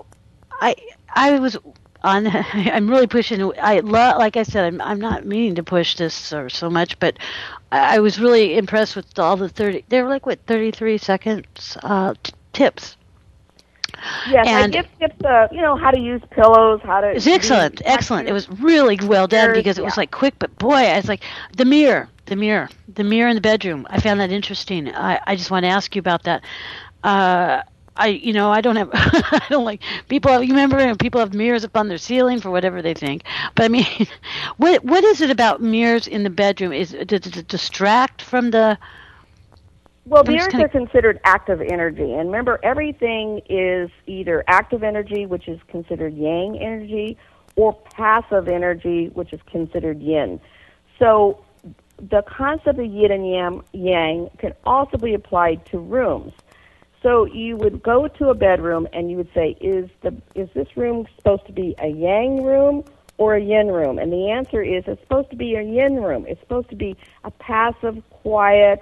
I was on. I'm really pushing. Like I said, I'm not meaning to push this or so much, but I was really impressed with all the 30. They were like 33 seconds tips. Yes, and I give tips. How to use pillows, how to. It's excellent. It was really well done, because it was like quick, but boy, I was like the mirror in the bedroom. I found that interesting. I just want to ask you about that. I don't have, I don't like people. You remember, people have mirrors up on their ceiling for whatever they think. But I mean, what is it about mirrors in the bedroom? Does it distract from the? Well, mirrors are considered active energy, and remember, everything is either active energy, which is considered yang energy, or passive energy, which is considered yin. So the concept of yin and yang can also be applied to rooms. So you would go to a bedroom and you would say, is this room supposed to be a yang room or a yin room? And the answer is it's supposed to be a yin room. It's supposed to be a passive, quiet,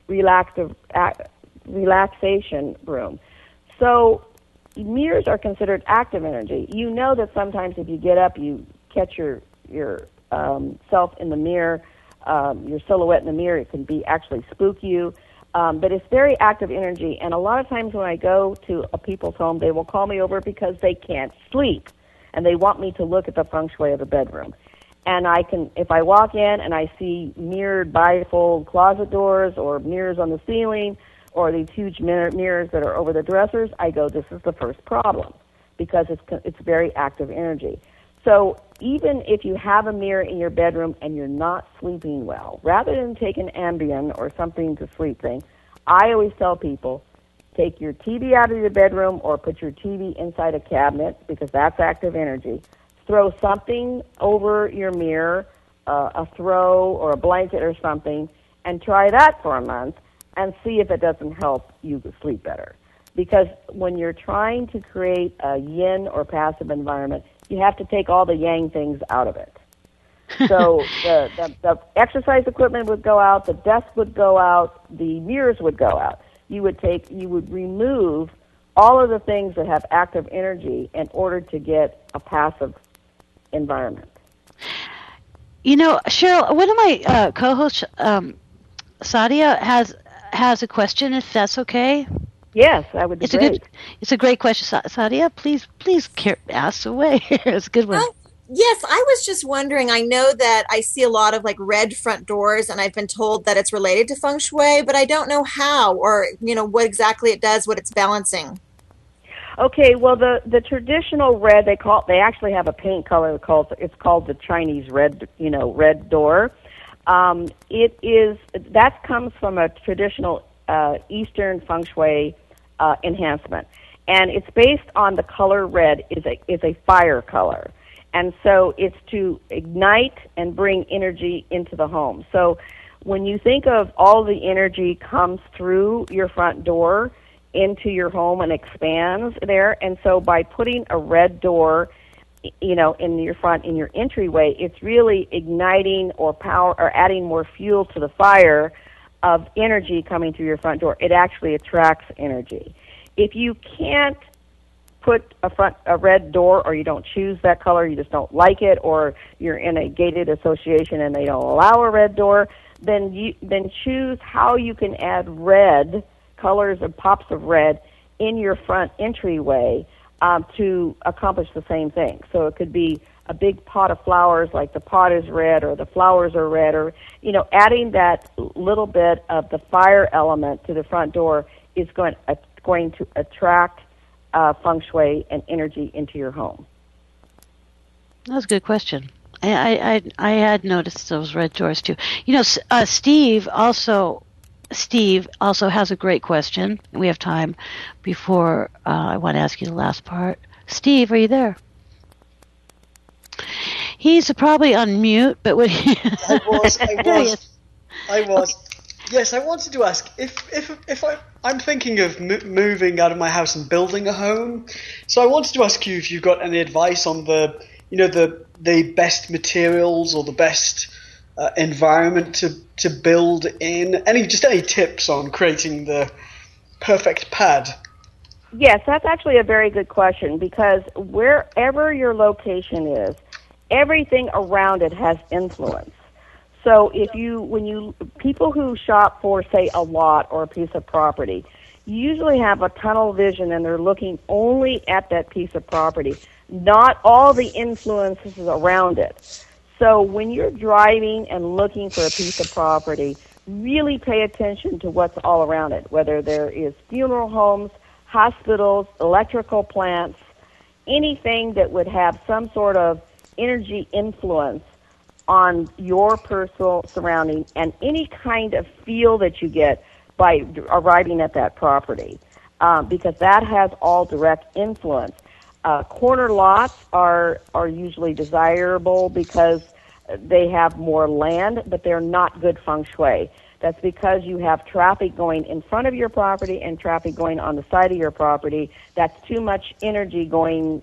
relaxation room. So mirrors are considered active energy. You know that sometimes if you get up, you catch your self in the mirror, your silhouette in the mirror, it can actually spook you. But it's very active energy, and a lot of times when I go to a people's home, they will call me over because they can't sleep, and they want me to look at the feng shui of the bedroom. And if I walk in and I see mirrored bifold closet doors or mirrors on the ceiling or these huge mirrors that are over the dressers, I go, this is the first problem, because it's very active energy. So even if you have a mirror in your bedroom and you're not sleeping well, rather than take an Ambien or something to sleep thing, I always tell people, take your TV out of your bedroom or put your TV inside a cabinet, because that's active energy. Throw something over your mirror, a throw or a blanket or something, and try that for a month and see if it doesn't help you sleep better. Because when you're trying to create a yin or passive environment, you have to take all the yang things out of it. So the exercise equipment would go out, the desk would go out, the mirrors would go out. You would remove all of the things that have active energy in order to get a passive environment. Cheryl, one of my co-hosts, Sadia, has a question, if that's okay. Yes, that would be great. It's a great question, Sadia. Please ask away. It's a good one. Yes, I was just wondering, I know that I see a lot of red front doors, and I've been told that it's related to feng shui, but I don't know how or, what exactly it does, what it's balancing. Okay, well, the traditional red, they actually have a paint color it's called the Chinese red, red door. That comes from a traditional Eastern feng shui enhancement. And it's based on the color red is a fire color. And so it's to ignite and bring energy into the home. So when you think of all the energy comes through your front door into your home and expands there, and so by putting a red door, in your front, in your entryway, it's really igniting or power or adding more fuel to the fire of energy coming through your front door. It actually attracts energy. If you can't put a red door, or you don't choose that color, you just don't like it, or you're in a gated association and they don't allow a red door, then choose how you can add red colors and pops of red in your front entryway to accomplish the same thing. So it could be a big pot of flowers, like the pot is red or the flowers are red, or adding that little bit of the fire element to the front door is going to attract feng shui and energy into your home. That's a good question. I had noticed those red doors too. Steve also has a great question. We have time before I want to ask you the last part. Steve, are you there? He's probably on mute, but what I was. Yes, I wanted to ask if I'm thinking of moving out of my house and building a home. So I wanted to ask you if you've got any advice on the best materials or the best environment to build in. Any tips on creating the perfect pad? Yes, that's actually a very good question, because wherever your location is, everything around it has influence. So people who shop for, say, a lot or a piece of property, usually have a tunnel vision and they're looking only at that piece of property, not all the influences around it. So when you're driving and looking for a piece of property, really pay attention to what's all around it, whether there is funeral homes, hospitals, electrical plants, anything that would have some sort of energy influence on your personal surrounding, and any kind of feel that you get by arriving at that property, because that has all direct influence. Corner lots are usually desirable because they have more land, but they're not good feng shui. That's because you have traffic going in front of your property and traffic going on the side of your property. That's too much energy going,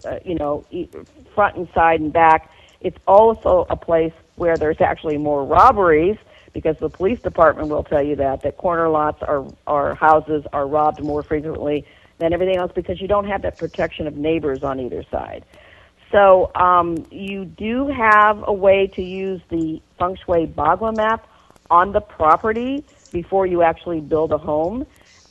front and side and back. It's also a place where there's actually more robberies, because the police department will tell you that corner lots or houses are robbed more frequently than everything else, because you don't have that protection of neighbors on either side. So you do have a way to use the Feng Shui Bagua map on the property before you actually build a home.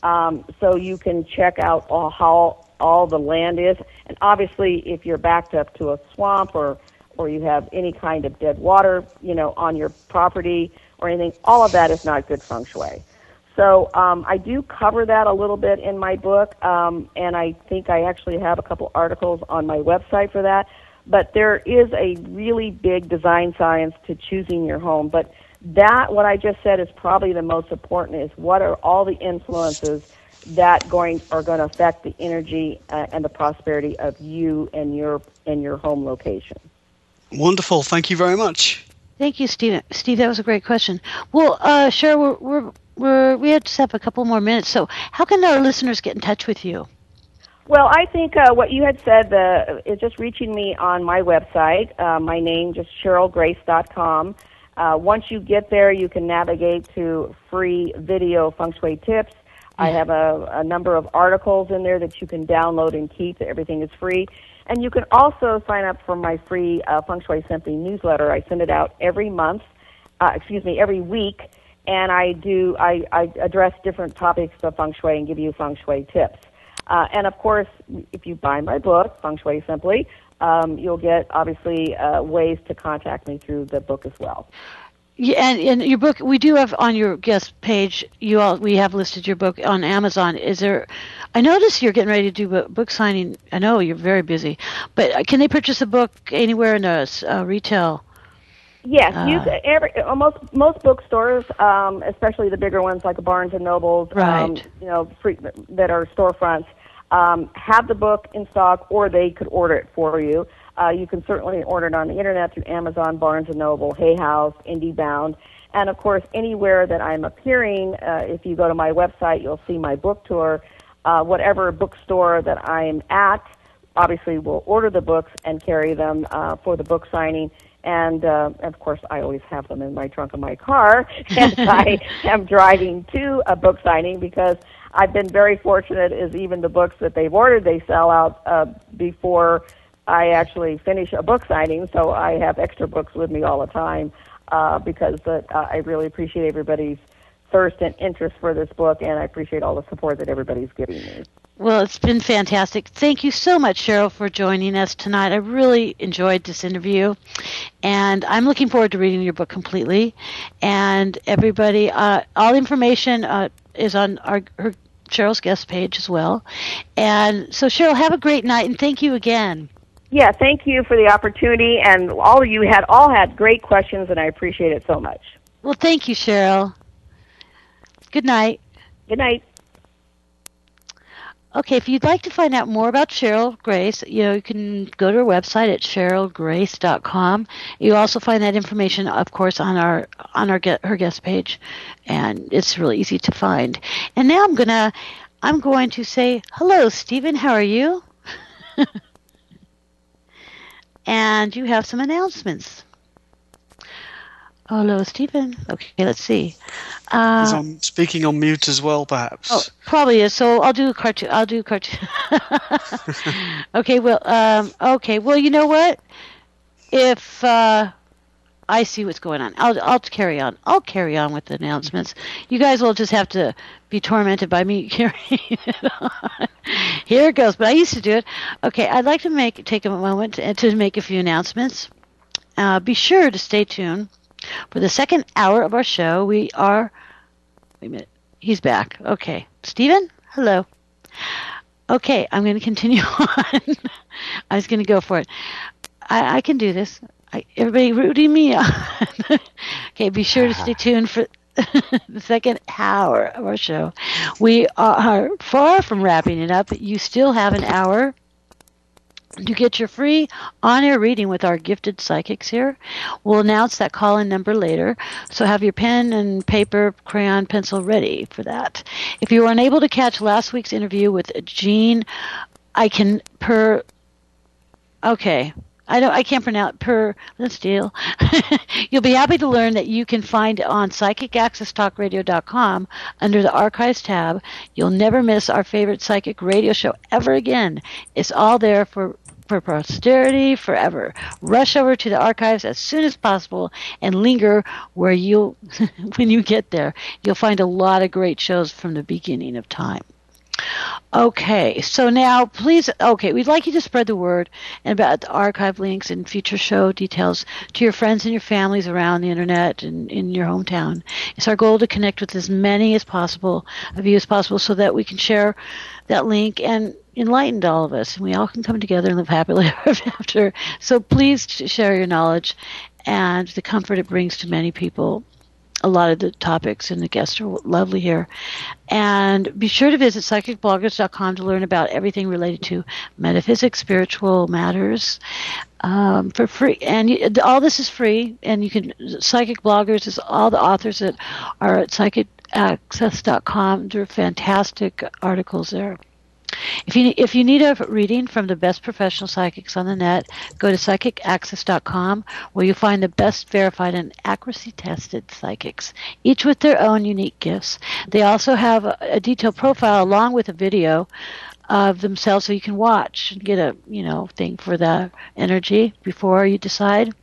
So you can check out how all the land is. And obviously, if you're backed up to a swamp or you have any kind of dead water, on your property or anything, all of that is not good feng shui. So I do cover that a little bit in my book, and I think I actually have a couple articles on my website for that. But there is a really big design science to choosing your home. But what I just said is probably the most important, is what are all the influences that are going to affect the energy and the prosperity of you and your home location. Wonderful. Thank you very much. Thank you, Steve. Steve, that was a great question. Well, Cheryl, we just have a couple more minutes. So how can our listeners get in touch with you? Well, I think what you had said is just reaching me on my website, my name, just CherylGrace.com. Once you get there, you can navigate to free video feng shui tips. I have a number of articles in there that you can download and keep. Everything is free. And you can also sign up for my free Feng Shui Simply newsletter. I send it out every week, and I address different topics of Feng Shui and give you Feng Shui tips. And of course, if you buy my book, Feng Shui Simply, you'll get obviously ways to contact me through the book as well. Yeah, and your book, we do have on your guest page, we have listed your book on Amazon. I notice you're getting ready to do book signing. I know you're very busy, but can they purchase a book anywhere in a retail? Yes, most bookstores, especially the bigger ones like Barnes and Nobles, right. That are storefronts, have the book in stock, or they could order it for you. You can certainly order it on the internet through Amazon, Barnes and Noble, Hay House, IndieBound, and of course anywhere that I'm appearing. If you go to my website, you'll see my book tour. Whatever bookstore that I'm at, obviously will order the books and carry them for the book signing. And, of course, I always have them in my trunk of my car as I am driving to a book signing, because I've been very fortunate is even the books that they've ordered, they sell out before I actually finish a book signing. So I have extra books with me all the time because I really appreciate everybody's thirst and interest for this book, and I appreciate all the support that everybody's giving me. Well, it's been fantastic. Thank you so much, Cheryl, for joining us tonight. I really enjoyed this interview, and I'm looking forward to reading your book completely. And everybody, all the information is on her Cheryl's guest page as well. And so, Cheryl, have a great night, and thank you again. Yeah, thank you for the opportunity, and all of you all had great questions, and I appreciate it so much. Well, thank you, Cheryl. Good night. Good night. Okay, if you'd like to find out more about Cheryl Grace, you can go to her website at cherylgrace.com. You also find that information, of course, on her guest page, and it's really easy to find. And now I'm going to say hello, Stephen. How are you? And you have some announcements. Hello, Stephen. Okay, let's see. I'm speaking on mute as well, perhaps. Oh, probably is. So I'll do a cartoon. Okay. Well, you know what? If I see what's going on, I'll carry on. I'll carry on with the announcements. You guys will just have to be tormented by me carrying it on. Here it goes. But I used to do it. Okay. I'd like to take a moment to make a few announcements. Be sure to stay tuned. For the second hour of our show, we are... Wait a minute. He's back. Okay. Stephen? Hello. Okay, I'm going to continue on. I was going to go for it. I can do this. Everybody rooting me on. Okay, be sure to stay tuned for the second hour of our show. We are far from wrapping it up. You still have an hour to get your free on-air reading with our gifted psychics here. We'll announce that call-in number later, so have your pen and paper, crayon, pencil ready for that. If you were unable to catch last week's interview with Jean, I can't pronounce let's deal. You'll be happy to learn that you can find on PsychicAccessTalkRadio.com under the Archives tab. You'll never miss our favorite psychic radio show ever again. It's all there for posterity forever. Rush over to the archives as soon as possible and linger where when you get there, you'll find a lot of great shows from the beginning of time. Okay, so now we'd like you to spread the word about the archive links and future show details to your friends and your families around the internet and in your hometown. It's our goal to connect with as many of you as possible so that we can share that link and enlighten all of us, and we all can come together and live happily ever after. So please share your knowledge and the comfort it brings to many people. A lot of the topics and the guests are lovely here. And be sure to visit psychicbloggers.com to learn about everything related to metaphysics, spiritual matters, for free. And all this is free. And you can, Psychic Bloggers is all the authors that are at psychicaccess.com. They're fantastic articles there. If you need a reading from the best professional psychics on the net, go to psychicaccess.com, where you'll find the best verified and accuracy-tested psychics, each with their own unique gifts. They also have a detailed profile along with a video of themselves, so you can watch and get a thing for the energy before you decide.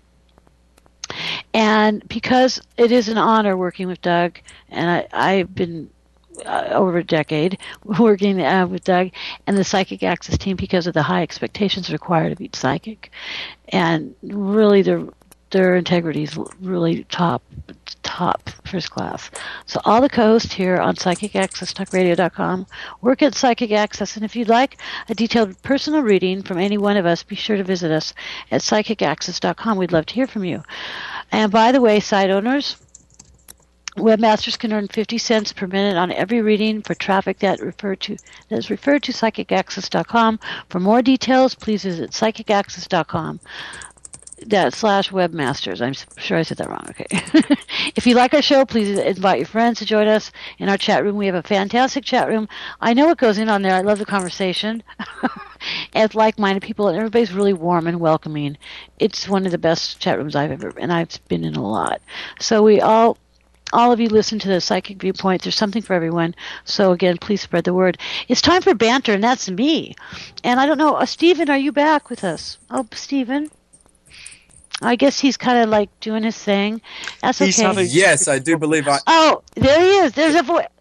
And because it is an honor working with Doug, and I've been over a decade working with Doug and the Psychic Access team because of the high expectations required of each psychic, and really their integrity is really top top, first class. So all the co-hosts here on PsychicAccessTalkRadio.com work at Psychic Access, and if you'd like a detailed personal reading from any one of us, be sure to visit us at PsychicAccess.com. We'd love to hear from you. And by the way, site owners, webmasters can earn 50 cents per minute on every reading for traffic that is referred to PsychicAccess.com. For more details, please visit PsychicAccess.com. /webmasters. I'm sure I said that wrong. Okay. If you like our show, please invite your friends to join us in our chat room. We have a fantastic chat room. I know what goes in on there. I love the conversation. As like-minded people, and everybody's really warm and welcoming. It's one of the best chat rooms I've ever, and I've been in a lot. So we all of you listen to the Psychic Viewpoint. There's something for everyone. So again, please spread the word. It's time for banter, and that's me. And I don't know, Stephen, are you back with us? Oh, Stephen. I guess he's kind of like doing his thing. That's okay. Yes, I do believe I... Oh, there he is. There's a voice.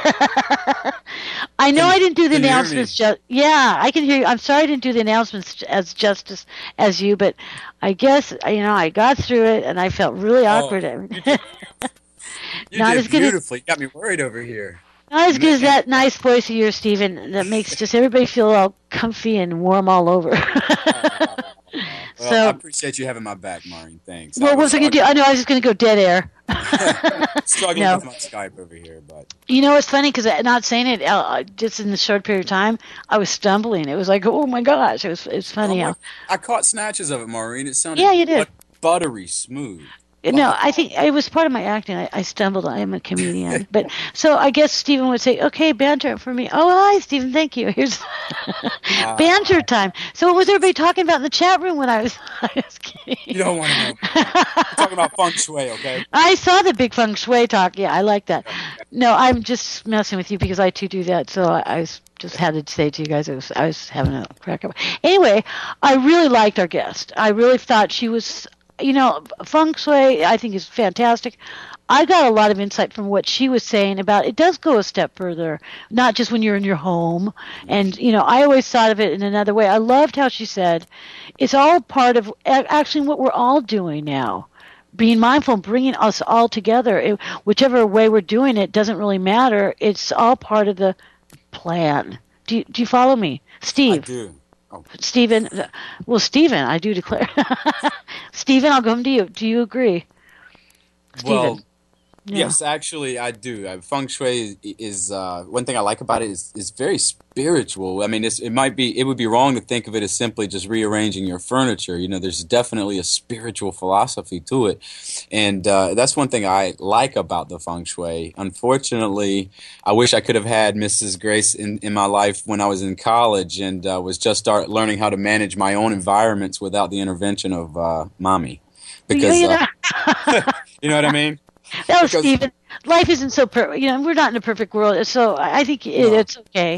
I know I didn't do the announcements. Yeah, I can hear you. I'm sorry I didn't do the announcements as justice as you, but I guess, I got through it, and I felt really awkward. You did beautifully. You got me worried over here. Not as good as that nice voice of yours, Stephen, that makes just everybody feel all comfy and warm all over. Well, I appreciate you having my back, Maureen. Thanks. Well, what was I going to do? I know I was just going to go dead air. Struggling with my Skype over here, but it's funny because not saying it just in the short period of time, I was stumbling. It was like, oh my gosh, it's funny. I caught snatches of it, Maureen. It sounded you did. Buttery smooth. No, I think it was part of my acting. I stumbled. I am a comedian. But so I guess Stephen would say, okay, banter for me. Oh, hi, Stephen. Thank you. Here's banter time. So what was everybody talking about in the chat room when I was kidding? You don't want to know. We're talking about feng shui, okay? I saw the big feng shui talk. Yeah, I like that. No, I'm just messing with you because I too do that. So I just had to say to you guys, I was having a crack up. Anyway, I really liked our guest. I really thought she was... feng shui, I think, is fantastic. I got a lot of insight from what she was saying about it does go a step further, not just when you're in your home. And, I always thought of it in another way. I loved how she said it's all part of actually what we're all doing now. Being mindful, bringing us all together. Whichever way we're doing it doesn't really matter. It's all part of the plan. Do you follow me? Steve? I do. Stephen, I do declare. Stephen, I'll come to you. Do you agree? Stephen. Well, yes, actually, I do. Feng Shui is one thing I like about it is very spiritual. I mean, it would be wrong to think of it as simply just rearranging your furniture. There's definitely a spiritual philosophy to it, and that's one thing I like about the Feng Shui. Unfortunately, I wish I could have had Mrs. Grace in my life when I was in college and was just learning how to manage my own environments without the intervention of Mommy. Because you know what I mean? No, Stephen, life isn't so perfect. We're not in a perfect world, so I think it's okay.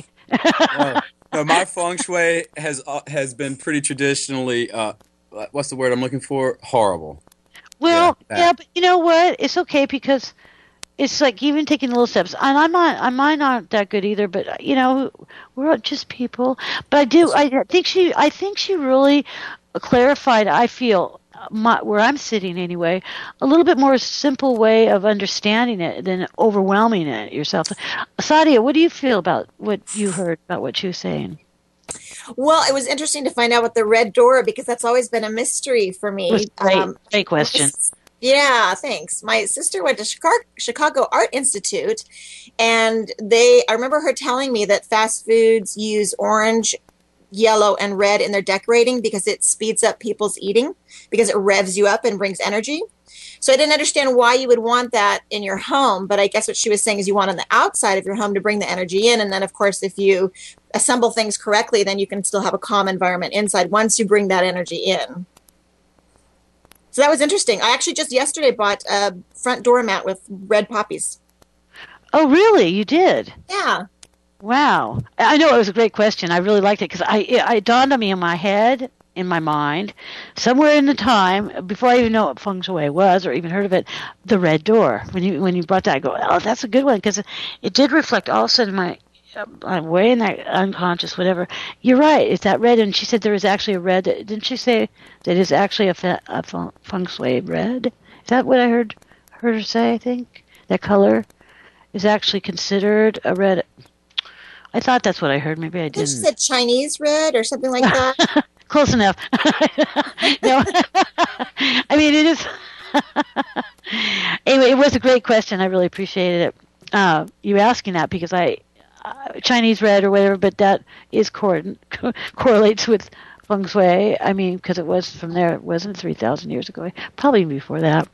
No, my feng shui has been pretty traditionally, what's the word I'm looking for? Horrible. Well, yeah, but you know what? It's okay because it's like even taking little steps. And mine aren't that good either, but we're just people. But I think she really clarified. I feel. Where I'm sitting anyway, a little bit more simple way of understanding it than overwhelming it yourself. Sadia, what do you feel about what you heard about what she was saying? Well, it was interesting to find out what the red door, because that's always been a mystery for me. Great question. Yeah, thanks. My sister went to Chicago Art Institute, and I remember her telling me that fast foods use orange, yellow, and red in their decorating because it speeds up people's eating, because it revs you up and brings energy. So I didn't understand why you would want that in your home, but I guess what she was saying is you want on the outside of your home to bring the energy in, and then of course if you assemble things correctly, then you can still have a calm environment inside once you bring that energy in. So that was interesting. I actually just yesterday bought a front door mat with red poppies. Oh, really? You did? Yeah. Wow. I know it was a great question. I really liked it because it dawned on me in my head, in my mind, somewhere in the time, before I even know what feng shui was or even heard of it, the red door. When you brought that, I go, oh, that's a good one, because it did reflect all of a sudden I'm way in that unconscious, whatever. You're right, it's that red. And she said there is actually a red. Didn't she say that is actually a feng shui red? Is that what I heard heard her say, I think. That color is actually considered a red. I thought that's what I heard. Maybe I didn't. She said Chinese red or something like that. Close enough. No. I mean, it is. Anyway, it was a great question. I really appreciated it. You asking that because Chinese red or whatever, but that is correlates with feng shui. I mean, because it was from there. It wasn't 3,000 years ago. Probably before that.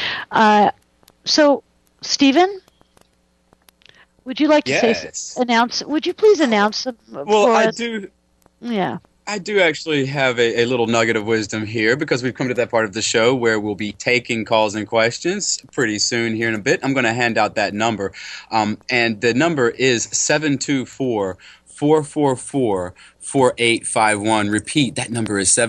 So, Stephen, would you like to announce? Would you please announce? Well, I do. Yeah. I do actually have a little nugget of wisdom here because we've come to that part of the show where we'll be taking calls and questions pretty soon here in a bit. I'm going to hand out that number. And the number is 724-444-4851. Repeat, that number is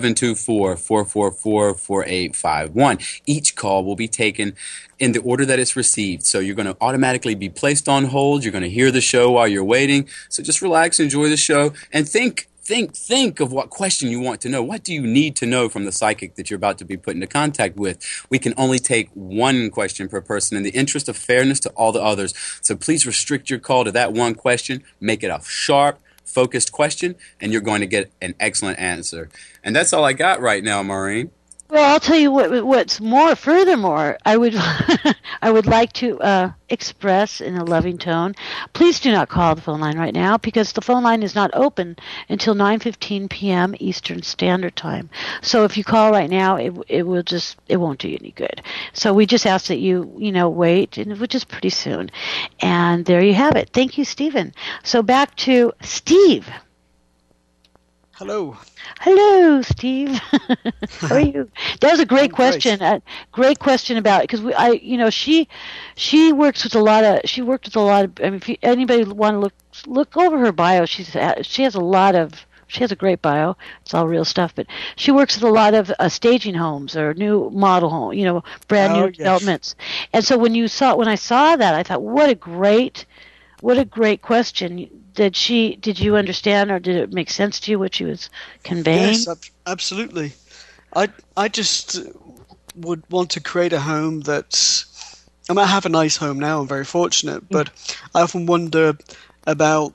724-444-4851. Each call will be taken in the order that it's received. So you're going to automatically be placed on hold. You're going to hear the show while you're waiting. So just relax, enjoy the show, and think of what question you want to know. What do you need to know from the psychic that you're about to be put into contact with? We can only take one question per person in the interest of fairness to all the others. So please restrict your call to that one question. Make it a sharp, focused question, and you're going to get an excellent answer. And that's all I got right now, Maureen. Well, I'll tell you what's more. Furthermore, I would I would like to express in a loving tone. Please do not call the phone line right now because the phone line is not open until 9:15 p.m. Eastern Standard Time. So if you call right now, it won't do you any good. So we just ask that you wait, and which is pretty soon. And there you have it. Thank you, Stephen. So back to Steve. Hello. Hello, Steve. How are you? That was a great question. Great question about it because she works with a lot of. She worked with a lot of. I mean, if anybody want to look over her bio, she has a lot of. She has a great bio. It's all real stuff, but she works with a lot of staging homes or new model home. Brand new developments. And so when I saw that, I thought, what a great question. Did you understand, or did it make sense to you what she was conveying? Yes, absolutely. I just would want to create a home that's. I have a nice home now. I'm very fortunate, but I often wonder about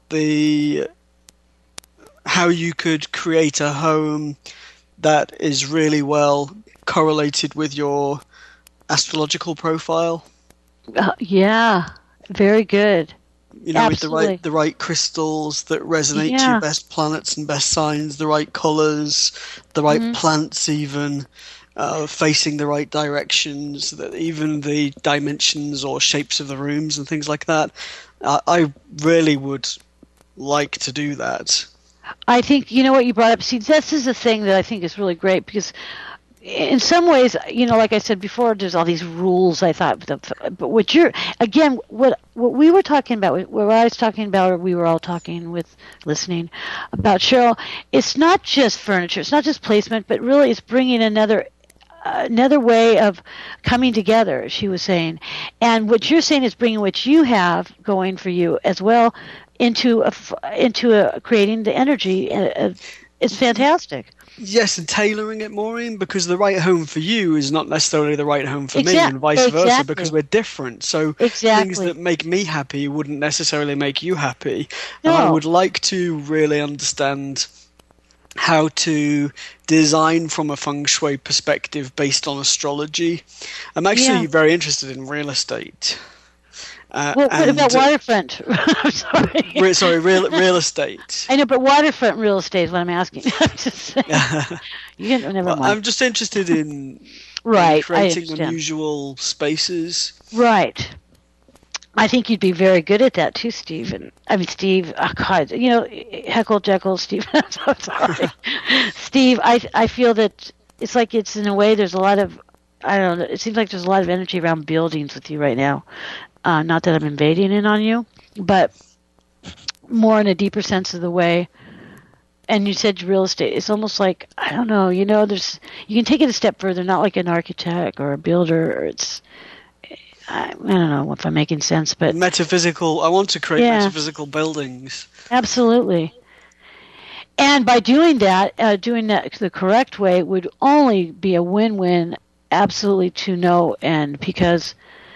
how you could create a home that is really well correlated with your astrological profile. Yeah, very good. Absolutely. With the right crystals that resonate to your best planets and best signs, the right colors, the right plants, even facing the right directions, even the dimensions or shapes of the rooms and things like that. I really would like to do that. I think what you brought up. See, this is a thing that I think is really great because. In some ways, like I said before, there's all these rules. I thought, but what we were talking about, what I was talking about, or we were all talking with listening about Cheryl. It's not just furniture, it's not just placement, but really, it's bringing another way of coming together. She was saying, and what you're saying is bringing what you have going for you as well into creating the energy. It's fantastic. Yes, and tailoring it, Maureen, because the right home for you is not necessarily the right home for me, and vice versa, because we're different. So things that make me happy wouldn't necessarily make you happy. No. And I would like to really understand how to design from a feng shui perspective based on astrology. I'm actually very interested in real estate. What about waterfront? I'm sorry. Real estate. I know, but waterfront real estate is what I'm asking. I'm just saying. Never mind. I'm just interested in creating unusual spaces. Right. I think you'd be very good at that too, Steve. Steve. Oh God, Heckle Jekyll, Steve. I'm so sorry, Steve. I feel that it's like it's in a way. There's a lot of. I don't know. It seems like there's a lot of energy around buildings with you right now. Not that I'm invading in on you, but more in a deeper sense of the way. And you said real estate. It's almost like, I don't know, you can take it a step further, not like an architect or a builder. Or I don't know if I'm making sense, but metaphysical. I want to create metaphysical buildings. Absolutely. And by doing that the correct way would only be a win-win, absolutely to no end, because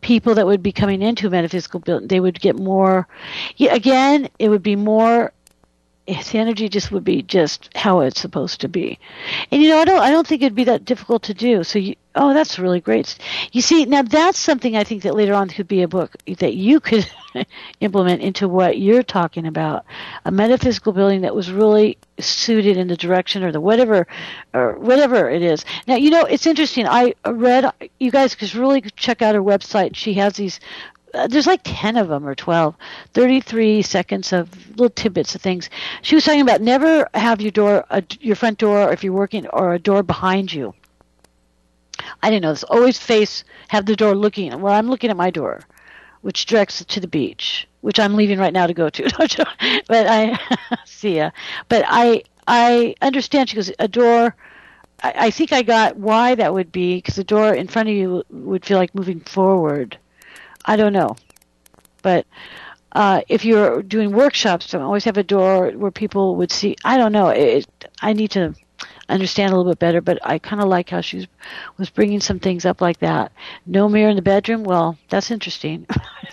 people that would be coming into a metaphysical building, they would get more. Yeah, again, it would be more. Its energy just would be just how it's supposed to be, and I don't think it'd be that difficult to do. So that's really great. You see, now that's something I think that later on could be a book that you could implement into what you're talking about, a metaphysical building that was really suited in the direction or whatever it is. Now, it's interesting. I read, you guys could really check out her website. She has these. There's like 10 of them or 12, 33 seconds of little tidbits of things. She was talking about never have your front door, or if you're working, or a door behind you. I didn't know this. Always have the door looking. Well, I'm looking at my door, which directs to the beach, which I'm leaving right now to go to. But I see ya. But I understand. She goes, a door. I think I got why that would be, because the door in front of you would feel like moving forward. I don't know, but if you're doing workshops, don't always have a door where people would see. I don't know. I need to understand a little bit better, but I kind of like how she was bringing some things up like that. No mirror in the bedroom. Well, that's interesting.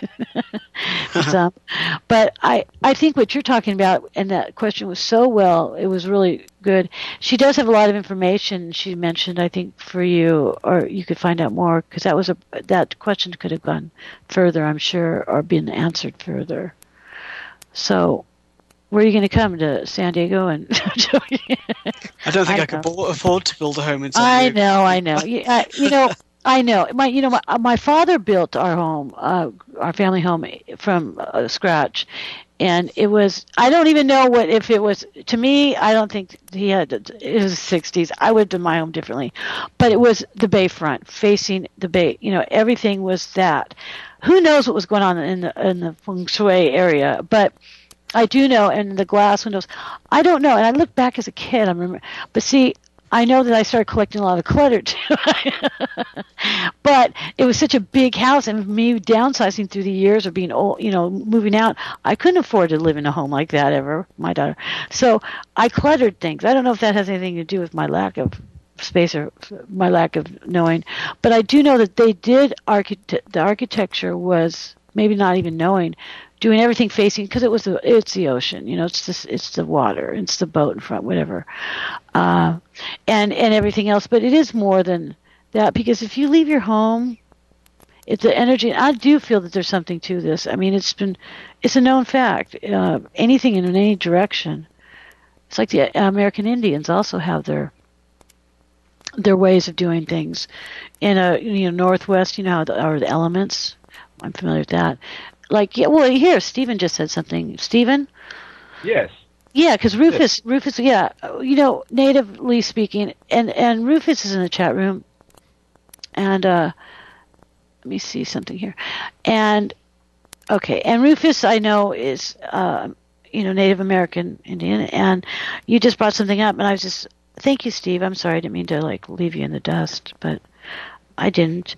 But I think what you're talking about, and that question was it was really good. She does have a lot of information she mentioned, I think, for you, or you could find out more, because that question could have gone further, I'm sure, or been answered further. So, where are you going to come, to San Diego? And I don't think I could afford to build a home in San Diego. I know. I know. My father built our home, our family home, from scratch, and it was. I don't even know if it was. To me, I don't think he had. It was the 60s. I would have done my home differently, but it was the bayfront, facing the bay. Everything was that. Who knows what was going on in the feng shui area, but I do know, and the glass windows. I don't know, and I look back as a kid. I remember, but see. I know that I started collecting a lot of clutter too, but it was such a big house, and me downsizing through the years of being old, moving out, I couldn't afford to live in a home like that ever, my daughter. So I cluttered things. I don't know if that has anything to do with my lack of space or my lack of knowing, but I do know that they did the architecture was, maybe not even knowing, doing everything facing, because it's the ocean, it's the water, it's the boat in front, whatever, and everything else. But it is more than that, because if you leave your home, it's the energy. And I do feel that there's something to this. I mean, it's a known fact. Anything in any direction. It's like the American Indians also have their ways of doing things. In Northwest, or the elements. I'm familiar with that. Like, here, Stephen just said something. Stephen? Yes. Yeah, because Rufus, yeah, natively speaking, and Rufus is in the chat room, and let me see something here, and Rufus I know is, Native American Indian, and you just brought something up, and I was just, thank you, Steve, I'm sorry, I didn't mean to, leave you in the dust, but I didn't.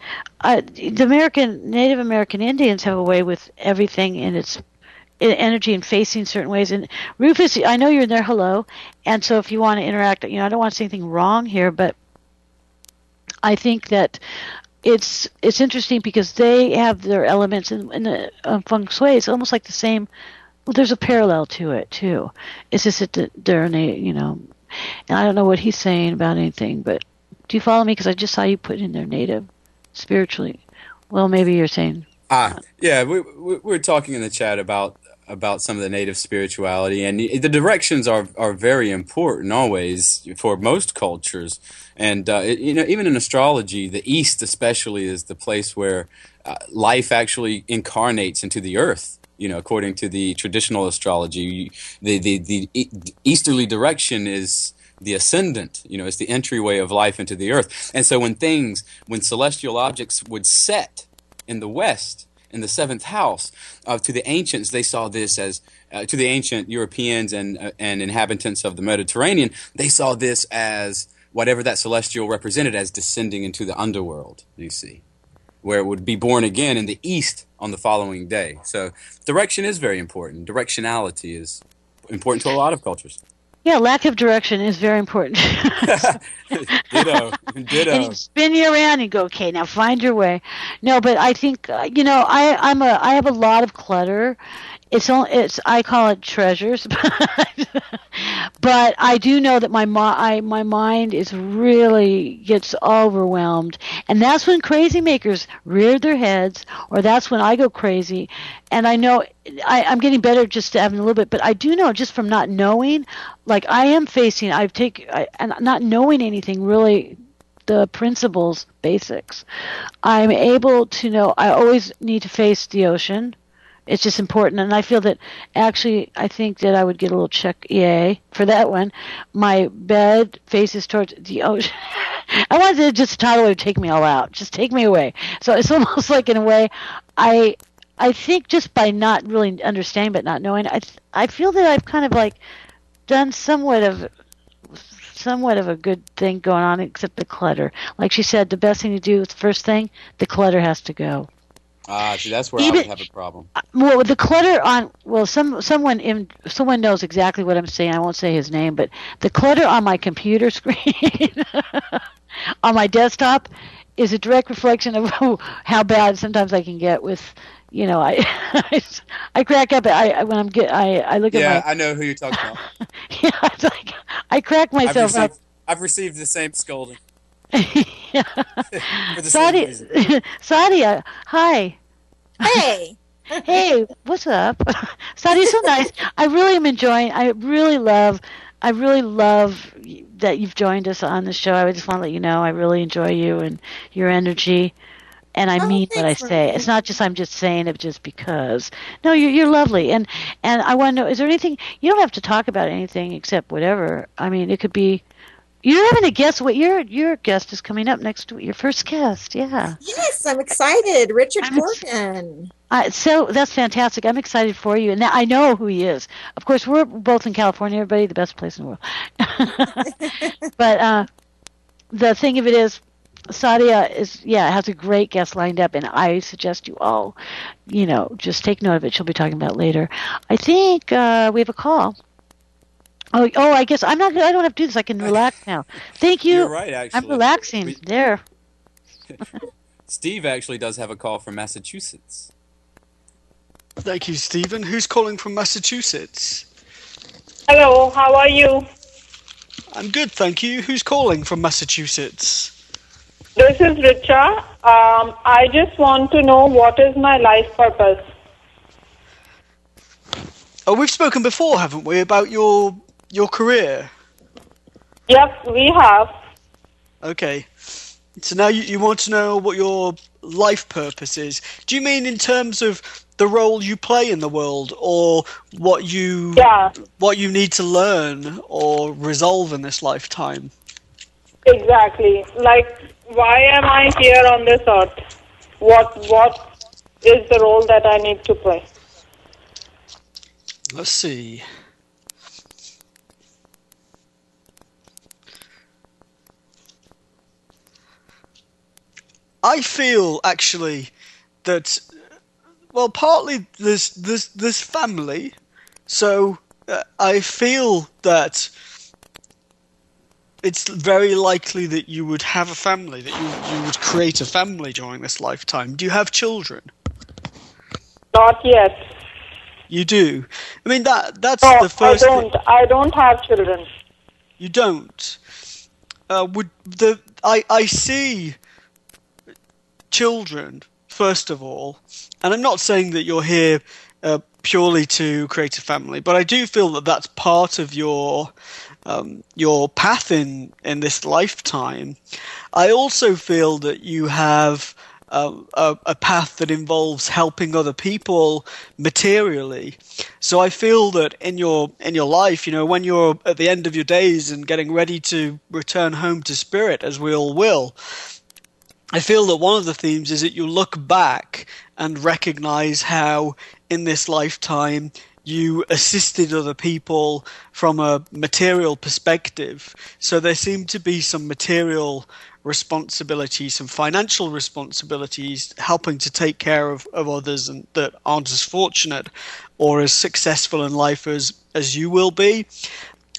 The Native American Indians have a way with everything in its energy and facing certain ways. And Rufus, I know you're in there. Hello. And so if you want to interact, I don't want to say anything wrong here, but I think that it's interesting because they have their elements in the feng shui. It's almost like the same. Well, there's a parallel to it too. It's just that they're and I don't know what he's saying about anything, but. Do you follow me? Because I just saw you put in there native, spiritually. Well, maybe you're saying. Yeah, we're talking in the chat about some of the native spirituality, and the directions are very important always for most cultures. And even in astrology, the East especially is the place where life actually incarnates into the earth. According to the traditional astrology, the easterly direction is the ascendant, it's the entryway of life into the earth. And so when celestial objects would set in the west, in the seventh house, to the ancients, they saw this as, to the ancient Europeans and inhabitants of the Mediterranean, they saw this as whatever that celestial represented as descending into the underworld, you see, where it would be born again in the east on the following day. So direction is very important. Directionality is important to a lot of cultures. Yeah, lack of direction is very important. Ditto. And you spin you around and go, okay, now find your way. No, but I think I have a lot of clutter. I call it treasures, but I do know that my mind is really gets overwhelmed, and that's when crazy makers rear their heads, or that's when I go crazy. And I know I'm getting better just having a little bit, but I do know just from not knowing, like I am facing, and not knowing anything really. The principles, basics. I'm able to know I always need to face the ocean. It's just important, and I feel that actually I think that I would get a little check yay for that one. My bed faces towards the ocean. I wanted to just tidal wave take me all out. Just take me away. So it's almost like in a way I think just by not really understanding but not knowing, I feel that I've kind of like done somewhat of a good thing going on, except the clutter. Like she said, the best thing to do is the first thing, the clutter has to go. See, that's where I would have a problem. Well, the clutter on, someone knows exactly what I'm saying. I won't say his name, but the clutter on my computer screen, on my desktop, is a direct reflection of how bad sometimes I can get with, I crack up. I look at Yeah, I know who you're talking about. Yeah, it's like I crack myself up. I've received the same scolding. Yeah. For the same reason. Sadia, hi. Hey. Hey, what's up? Sadia, so nice. I really am enjoying. I really love that you've joined us on the show. I just want to let you know I really enjoy you and your energy. And I mean what I say. It's not just I'm just saying it just because. No, you're lovely. And I want to know, is there anything, you don't have to talk about anything except whatever. I mean, it could be, you're having a guest. What your guest is coming up next week. Your first guest, yeah. Yes, I'm excited. Richard Corgan. So that's fantastic. I'm excited for you, and I know who he is. Of course, we're both in California. Everybody, the best place in the world. But the thing of it is, Sadia has a great guest lined up, and I suggest you all, just take note of it. She'll be talking about it later. I think we have a call. Oh! I guess I don't have to do this. I can relax now. Thank you. You're right, actually. I'm relaxing there. Steve actually does have a call from Massachusetts. Thank you, Stephen. Who's calling from Massachusetts? Hello, how are you? I'm good, thank you. Who's calling from Massachusetts? This is Richa. I just want to know what is my life purpose. Oh, we've spoken before, haven't we, about your career? Yep, we have. Okay. So now you want to know what your life purpose is. Do you mean in terms of the role you play in the world, or what you need to learn or resolve in this lifetime? Exactly. Like, why am I here on this earth? What is the role that I need to play? Let's see. I feel actually that, well, partly there's family, so I feel that it's very likely that you would have a family, that you would create a family during this lifetime. Do you have children? Not yet. You do? I mean, that's no, the first thing. I don't have children. You don't? I see children, first of all, and I'm not saying that you're here purely to create a family, but I do feel that that's part of your path in this lifetime. I also feel that you have a path that involves helping other people materially. So I feel that in your life, when you're at the end of your days and getting ready to return home to spirit, as we all will, I feel that one of the themes is that you look back and recognize how in this lifetime you assisted other people from a material perspective. So there seem to be some material responsibilities, some financial responsibilities, helping to take care of others and that aren't as fortunate or as successful in life as you will be.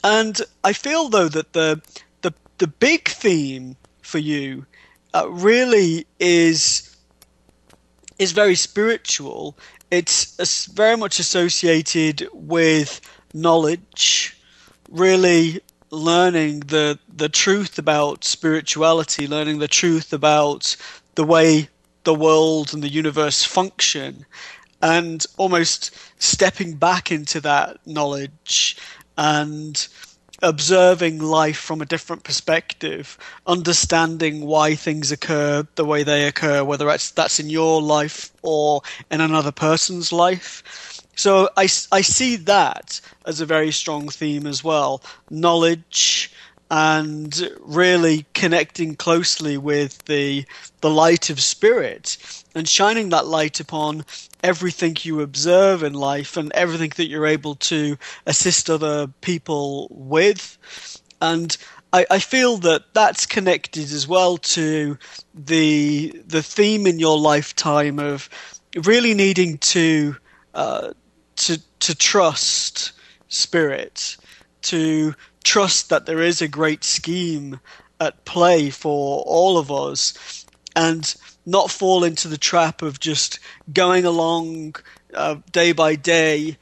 And I feel, though, that the big theme for you really is very spiritual. It's very much associated with knowledge, really learning the truth about spirituality, learning the truth about the way the world and the universe function, and almost stepping back into that knowledge and observing life from a different perspective, understanding why things occur the way they occur, whether that's in your life or in another person's life. So I see that as a very strong theme as well. Knowledge and really connecting closely with the light of spirit and shining that light upon everything you observe in life and everything that you're able to assist other people with. And I feel that that's connected as well to the theme in your lifetime of really needing to trust spirit, to trust that there is a great scheme at play for all of us, and not fall into the trap of just going along day by day,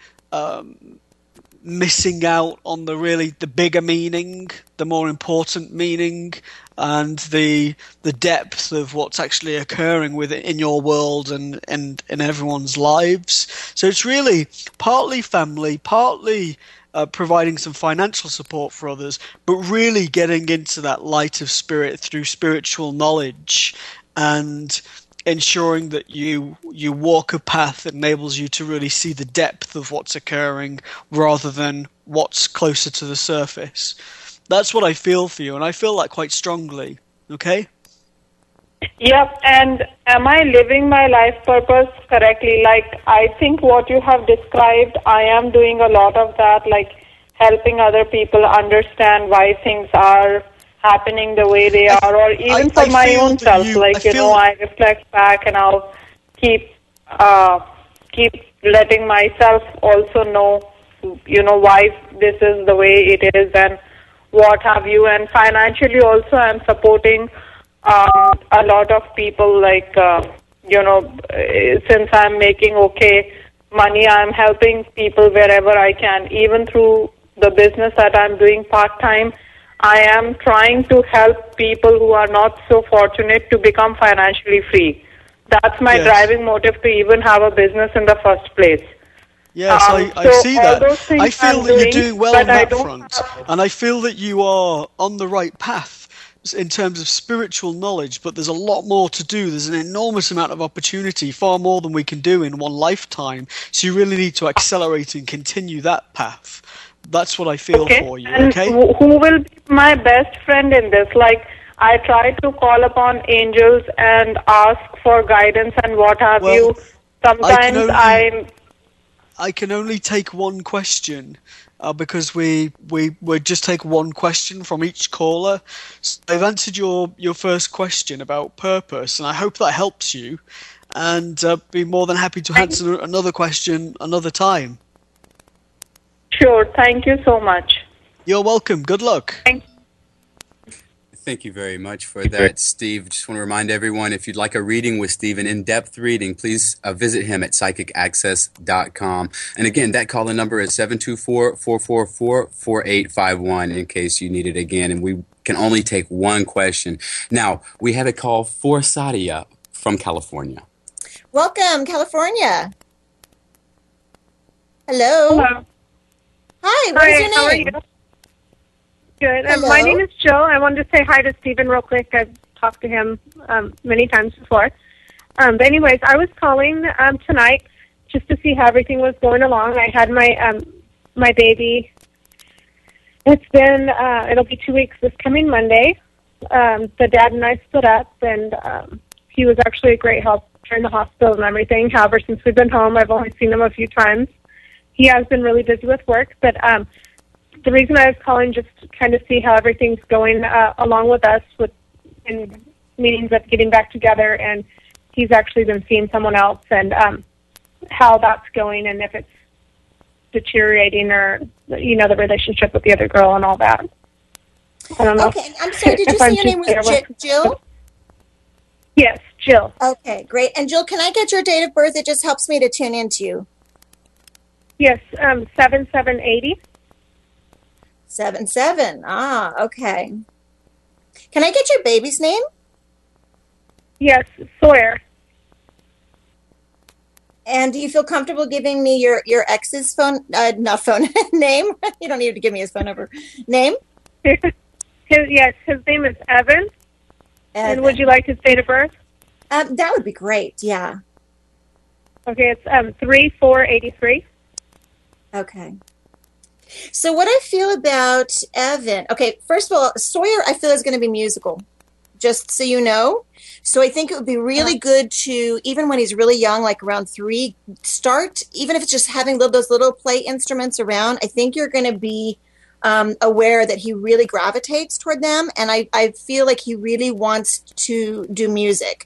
missing out on the bigger meaning, the more important meaning, and the depth of what's actually occurring in your world and in everyone's lives. So it's really partly family, partly providing some financial support for others, but really getting into that light of spirit through spiritual knowledge and ensuring that you walk a path that enables you to really see the depth of what's occurring rather than what's closer to the surface. That's what I feel for you, and I feel that quite strongly. Okay? Yep, and am I living my life purpose correctly? Like, I think what you have described, I am doing a lot of that, like helping other people understand why things are happening the way they are, or even for my own self. I reflect back and I'll keep letting myself also know, why this is the way it is and what have you. And financially also I'm supporting a lot of people, like, since I'm making okay money, I'm helping people wherever I can, even through the business that I'm doing part-time. I am trying to help people who are not so fortunate to become financially free. That's my driving motive to even have a business in the first place. Yes, I see that. I feel that you're doing well on that front. And I feel that you are on the right path in terms of spiritual knowledge, but there's a lot more to do. There's an enormous amount of opportunity, far more than we can do in one lifetime. So you really need to accelerate and continue that path. That's what I feel for you, okay? And who will be my best friend in this? Like, I try to call upon angels and ask for guidance and what have you. Sometimes I can only take one question because we just take one question from each caller. So I've answered your first question about purpose, and I hope that helps you. And be more than happy to answer another question another time. Sure. Thank you so much. You're welcome. Good luck. Thank you very much for that, Steve. Just want to remind everyone, if you'd like a reading with Steve, an in-depth reading, please visit him at psychicaccess.com. And again, that call-in number is 724-444-4851 in case you need it again. And we can only take one question. Now, we have a call for Sadia from California. Welcome, California. Hello. Hello. Hi, what is your name? How are you? Good. My name is Jill. I wanted to say hi to Stephen real quick. I've talked to him many times before. But anyways, I was calling tonight just to see how everything was going along. I had my baby. It's been, it'll be 2 weeks this coming Monday. The dad and I split up, and he was actually a great help during the hospital and everything. However, since we've been home, I've only seen him a few times. He has been really busy with work, but the reason I was calling just to kind of see how everything's going along with us in meetings of getting back together, and he's actually been seeing someone else, and how that's going, and if it's deteriorating, or the relationship with the other girl and all that. I don't know. Okay, I'm sorry. Did you say your name was Jill? Yes, Jill. Okay, great. And Jill, can I get your date of birth? It just helps me to tune into you. Yes, 7780. 77. Okay. Can I get your baby's name? Yes, Sawyer. And do you feel comfortable giving me your ex's phone, not phone, name? You don't need to give me his phone number. Name? His name is Evan. And would you like his date of birth? That would be great, yeah. Okay, it's 3483. Okay. So what I feel about Evan, okay, first of all, Sawyer I feel is going to be musical, just so you know. So I think it would be really good to, even when he's really young, like around 3, start, even if it's just having those little play instruments around. I think you're going to be aware that he really gravitates toward them, and I feel like he really wants to do music.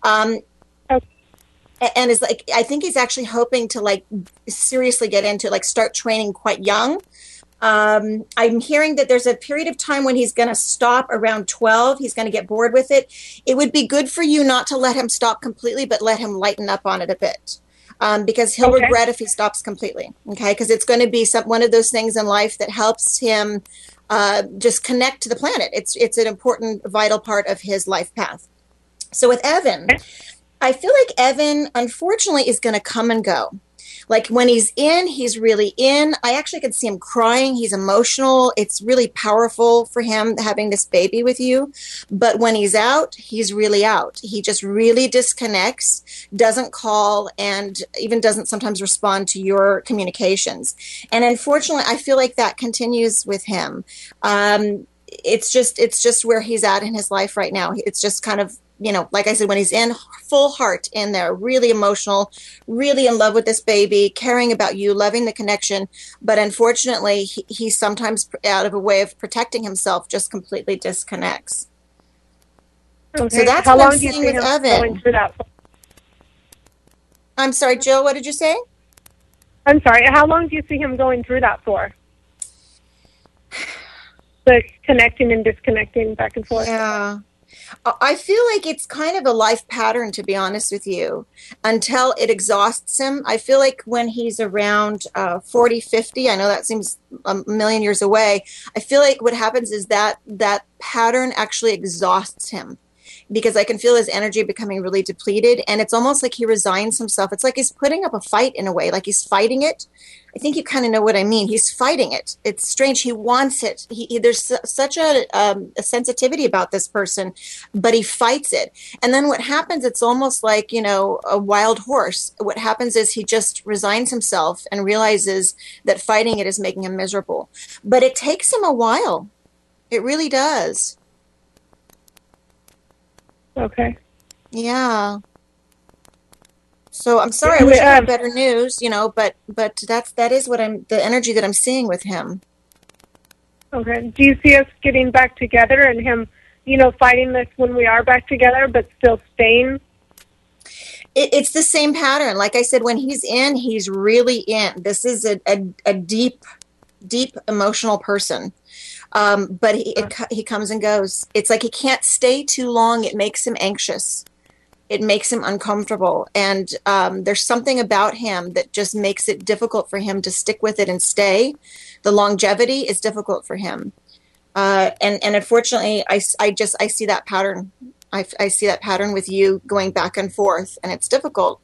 And is like, I think he's actually hoping to like seriously get into, like, start training quite young. I'm hearing that there's a period of time when he's going to stop around 12. He's going to get bored with it. It would be good for you not to let him stop completely, but let him lighten up on it a bit. Because he'll regret if he stops completely. Okay. Because it's going to be one of those things in life that helps him, just connect to the planet. It's an important, vital part of his life path. So with Evan, I feel like Evan, unfortunately, is going to come and go. Like when he's in, he's really in. I actually could see him crying. He's emotional. It's really powerful for him having this baby with you. But when he's out, he's really out. He just really disconnects, doesn't call, and even doesn't sometimes respond to your communications. And unfortunately, I feel like that continues with him. It's just where he's at in his life right now. It's just kind of, like I said, when he's in full heart in there, really emotional, really in love with this baby, caring about you, loving the connection. But unfortunately, he sometimes, out of a way of protecting himself, just completely disconnects. Okay. So that's how what long I'm do you seeing see with him Evan. going through that? I'm sorry, Jill, what did you say? I'm sorry. How long do you see him going through that for? The connecting and disconnecting back and forth. Yeah. I feel like it's kind of a life pattern, to be honest with you, until it exhausts him. I feel like when he's around 40, 50, I know that seems a million years away. I feel like what happens is that pattern actually exhausts him, because I can feel his energy becoming really depleted, and it's almost like he resigns himself. It's like he's putting up a fight in a way, like he's fighting it. I think you kind of know what I mean. He's fighting it. It's strange. He wants it. There's such a sensitivity about this person, but he fights it. And then what happens, it's almost like, a wild horse. What happens is he just resigns himself and realizes that fighting it is making him miserable. But it takes him a while. It really does. Okay. Yeah. So I'm sorry, I wish I had better news, but that is the energy that I'm seeing with him. Okay. Do you see us getting back together and him, fighting this when we are back together, but still staying? It's the same pattern. Like I said, when he's in, he's really in. This is a deep, deep emotional person. But he comes and goes. It's like he can't stay too long. It makes him anxious. It makes him uncomfortable. And there's something about him that just makes it difficult for him to stick with it and stay. The longevity is difficult for him. And unfortunately, I see that pattern. I see that pattern with you going back and forth, and it's difficult.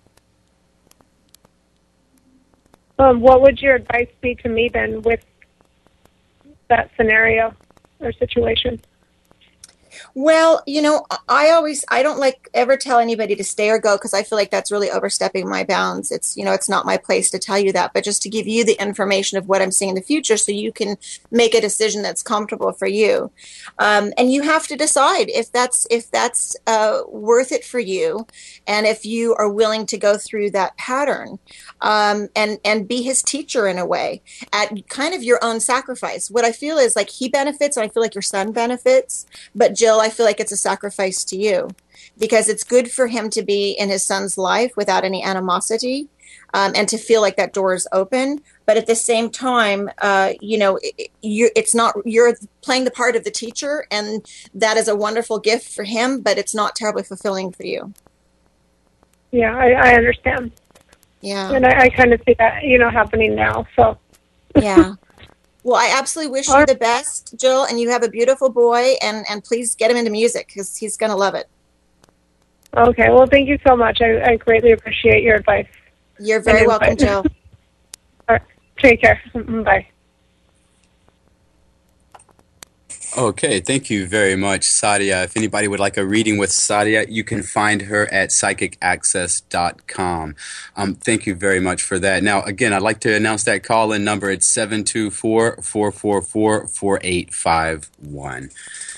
What would your advice be to me then with that scenario or situation? Well, I don't ever tell anybody to stay or go, because I feel like that's really overstepping my bounds. It's, it's not my place to tell you that, but just to give you the information of what I'm seeing in the future so you can make a decision that's comfortable for you. And you have to decide if that's worth it for you, and if you are willing to go through that pattern, and be his teacher in a way at kind of your own sacrifice. What I feel is like he benefits, and I feel like your son benefits, but Jill, I feel like it's a sacrifice to you, because it's good for him to be in his son's life without any animosity. and to feel like that door is open. But at the same time, it's not, you're playing the part of the teacher, and that is a wonderful gift for him, but it's not terribly fulfilling for you. Yeah, I understand. Yeah. And I kind of see that, happening now. So. Yeah. Well, I absolutely wish you the best, Jill, and you have a beautiful boy, and please get him into music because he's going to love it. Okay. Well, thank you so much. I greatly appreciate your advice. You're very welcome, Jill. All right. Take care. Bye. Okay, thank you very much, Sadia. If anybody would like a reading with Sadia, you can find her at psychicaccess.com. Thank you very much for that. Now, again, I'd like to announce that call-in number. It's 724-444-4851.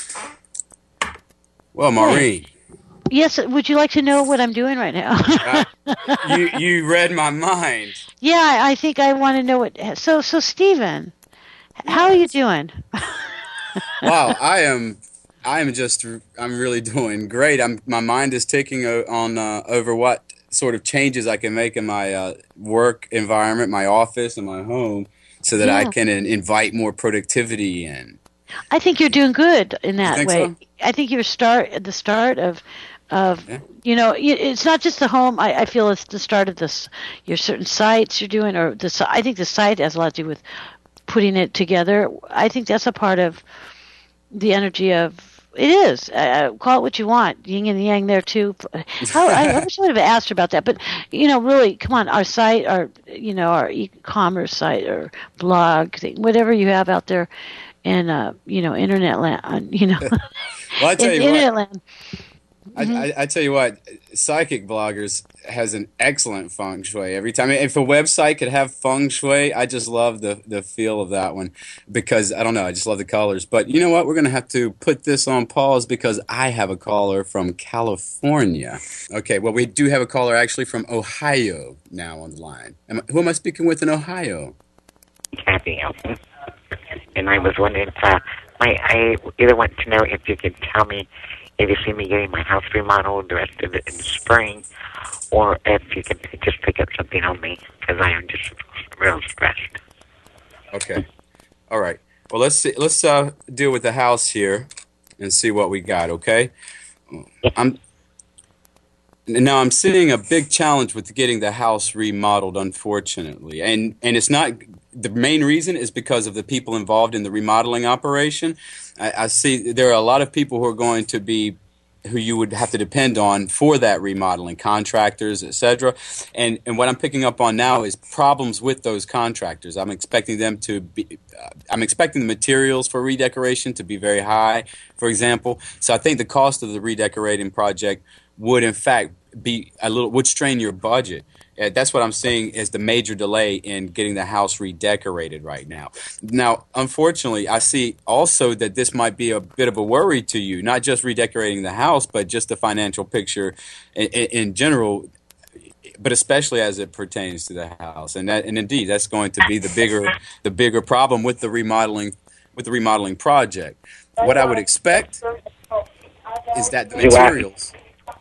Well, Maureen. Yes, would you like to know what I'm doing right now? You read my mind. Yeah, I think I want to know what... So Stephen, how are you doing? Wow, I'm really doing great. My mind is ticking on over what sort of changes I can make in my work environment, my office, and my home, so that I can invite more productivity in. I think you're doing good in that way. So? I think you're at the start of it's not just the home. I feel it's the start of this. Your certain sites you're doing, or I think the site has a lot to do with putting it together. I think that's a part of the energy of it is. Call it what you want, yin and yang there too. I wish I would have asked her about that, but really, come on, our site, our e-commerce site or blog thing, whatever you have out there, in internet land, Well, I tell you internet what. land. I tell you what, Psychic Bloggers has an excellent feng shui every time. If a website could have feng shui, I just love the feel of that one because, I don't know, I just love the colors. But you know what? We're going to have to put this on pause because I have a caller from California. Okay, well, we do have a caller actually from Ohio now on the line. Who am I speaking with in Ohio? Kathy Elson. And I was wondering, I either want to know if you could tell me if you see me getting my house remodeled the rest of it in the spring, or if you can just pick up something on me, because I am just real stressed. Okay. All right. Well, let's deal with the house here and see what we got, okay? I'm seeing a big challenge with getting the house remodeled, unfortunately. And it's not... The main reason is because of the people involved in the remodeling operation. I see there are a lot of people who are going to be, who you would have to depend on for that remodeling, contractors, etc. And what I'm picking up on now is problems with those contractors. I'm expecting them to be, I'm expecting the materials for redecoration to be very high, for example. So I think the cost of the redecorating project would in fact would strain your budget. That's what I'm seeing as the major delay in getting the house redecorated right now. Now, unfortunately, I see also that this might be a bit of a worry to you, not just redecorating the house, but just the financial picture in general, but especially as it pertains to the house. And indeed, that's going to be the bigger problem with the remodeling project. What I would expect is that the materials.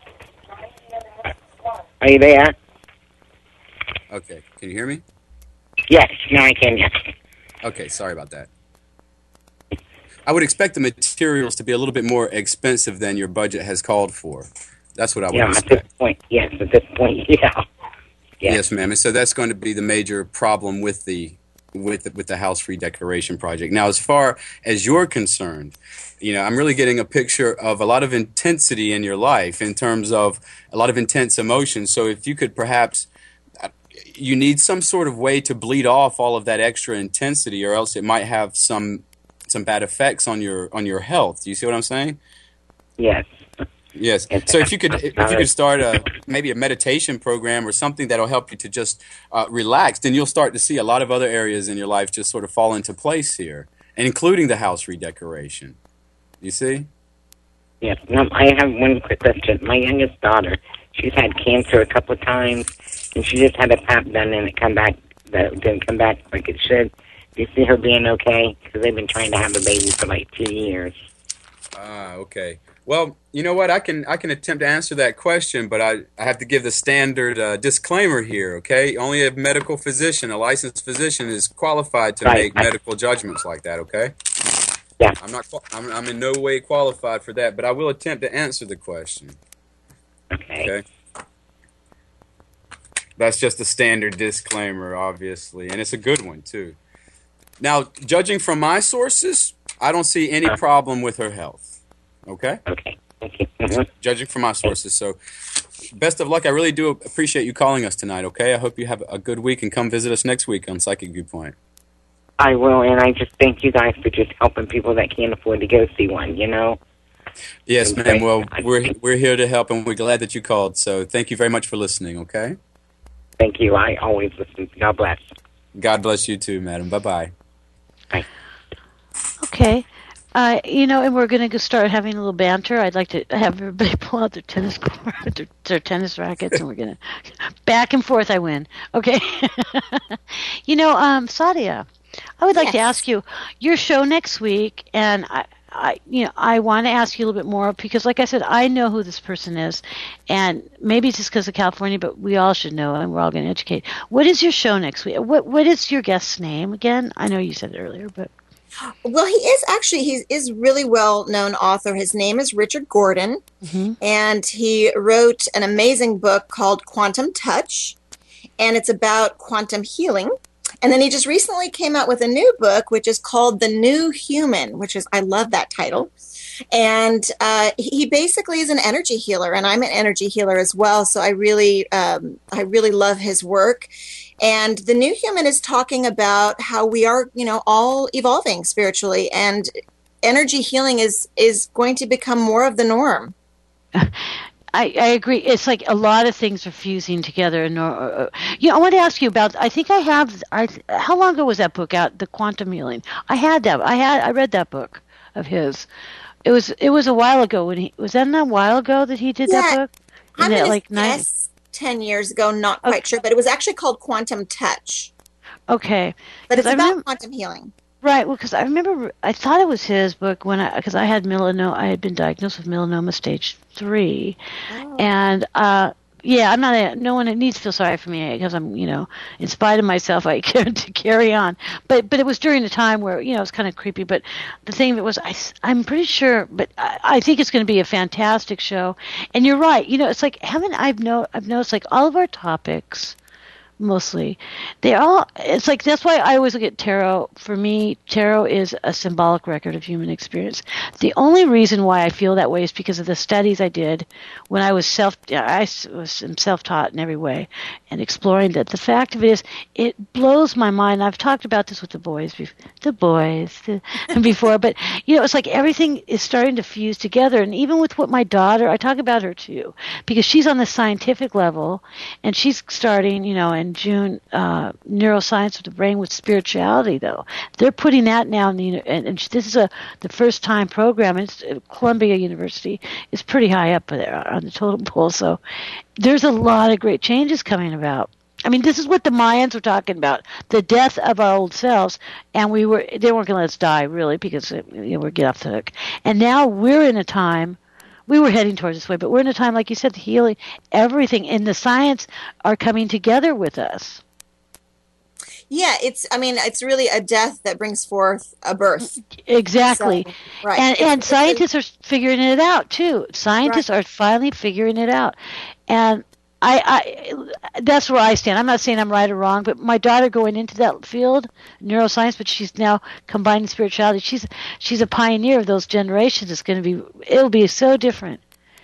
Are you there? Okay, can you hear me? Yes, now I can, yes. Okay, sorry about that. I would expect the materials to be a little bit more expensive than your budget has called for. That's what I would expect. At this point, yes, yeah. Yes, ma'am. And so that's going to be the major problem with the house redecoration project. Now, as far as you're concerned, I'm really getting a picture of a lot of intensity in your life in terms of a lot of intense emotions. So if you could perhaps... You need some sort of way to bleed off all of that extra intensity, or else it might have some bad effects on your health. Do you see what I'm saying? Yes. Yes. So if you could start maybe a meditation program or something that'll help you to just relax, then you'll start to see a lot of other areas in your life just sort of fall into place here, and including the house redecoration. You see? Yes. Now, I have one quick question. My youngest daughter, she's had cancer a couple of times, and she just had a pap done, and it didn't come back like it should. Do you see her being okay? Because they've been trying to have a baby for like 2 years. Ah, okay. Well, you know what? I can attempt to answer that question, but I have to give the standard disclaimer here. Okay, only a medical physician, a licensed physician, is qualified to make medical judgments like that. Okay. Yeah. I'm in no way qualified for that, but I will attempt to answer the question. Okay. That's just a standard disclaimer, obviously, and it's a good one too. Now, judging from my sources, I don't see any problem with her health. Okay? Okay. Judging from my sources. So, best of luck. I really do appreciate you calling us tonight, okay? I hope you have a good week and come visit us next week on Psychic Viewpoint. I will, and I just thank you guys for just helping people that can't afford to go see one, you know? Yes, ma'am. Well, we're here to help, and we're glad that you called. So, thank you very much for listening, okay? Thank you. I always listen. God bless. God bless you too, madam. Bye-bye. Bye. Okay. And we're going to start having a little banter. I'd like to have everybody pull out their tennis court, their tennis rackets, and we're going to back and forth. I win. Okay. Sadia, I would like to ask you your show next week, and I want to ask you a little bit more because, like I said, I know who this person is, and maybe it's just because of California, but we all should know, and we're all going to educate. What is your show next week? What is your guest's name again? I know you said it earlier, but. Well, he is really well-known author. His name is Richard Gordon, and he wrote an amazing book called Quantum Touch, and it's about quantum healing. And then he just recently came out with a new book, which is called The New Human, I love that title. And he basically is an energy healer, and I'm an energy healer as well. So I really love his work. And The New Human is talking about how we are, all evolving spiritually, and energy healing is going to become more of the norm. I agree. It's like a lot of things are fusing together. And I want to ask you about. I think I have. How long ago was that book out? The Quantum Healing. I read that book of his. It was a while ago was that a while ago that he did that book? I'm going to guess 10 years ago. Not quite sure, but it was actually called Quantum Touch. Okay, but it's about quantum healing. Right. Well, because I remember, I thought it was his book because I had melanoma. I had been diagnosed with melanoma stage 3, and I'm not. No one needs to feel sorry for me because I'm, in spite of myself, I to carry on. But it was during the time where it was kind of creepy. But the thing that was, I'm pretty sure. But I think it's going to be a fantastic show. And you're right. It's like I've noticed like all of our topics. Mostly it's like that's why I always look at tarot. For me, tarot is a symbolic record of human experience. The only reason why I feel that way is because of the studies I did when I was self-taught in every way and exploring that. The fact of it is, it blows my mind. I've talked about this with the boys before, but it's like everything is starting to fuse together. And even with what my daughter, I talk about her too, because she's on the scientific level and she's starting, in June, neuroscience of the brain with spirituality. Though they're putting that now in and this is the first time program. It's Columbia University is pretty high up there on the totem pole. So there's a lot of great changes coming about. I mean, this is what the Mayans were talking about, the death of our old selves, and they weren't going to let us die, really, because we're get off the hook. And now we're in a time, we were heading towards this way, but we're in a time, like you said, the healing, everything in the science are coming together with us. Yeah, it's really a death that brings forth a birth. Exactly. So, right. And scientists are figuring it out, too. Scientists are finally figuring it out. And I that's where I stand. I'm not saying I'm right or wrong, but my daughter going into that field, neuroscience, but she's now combining spirituality. She's a pioneer of those generations. It'll be so different,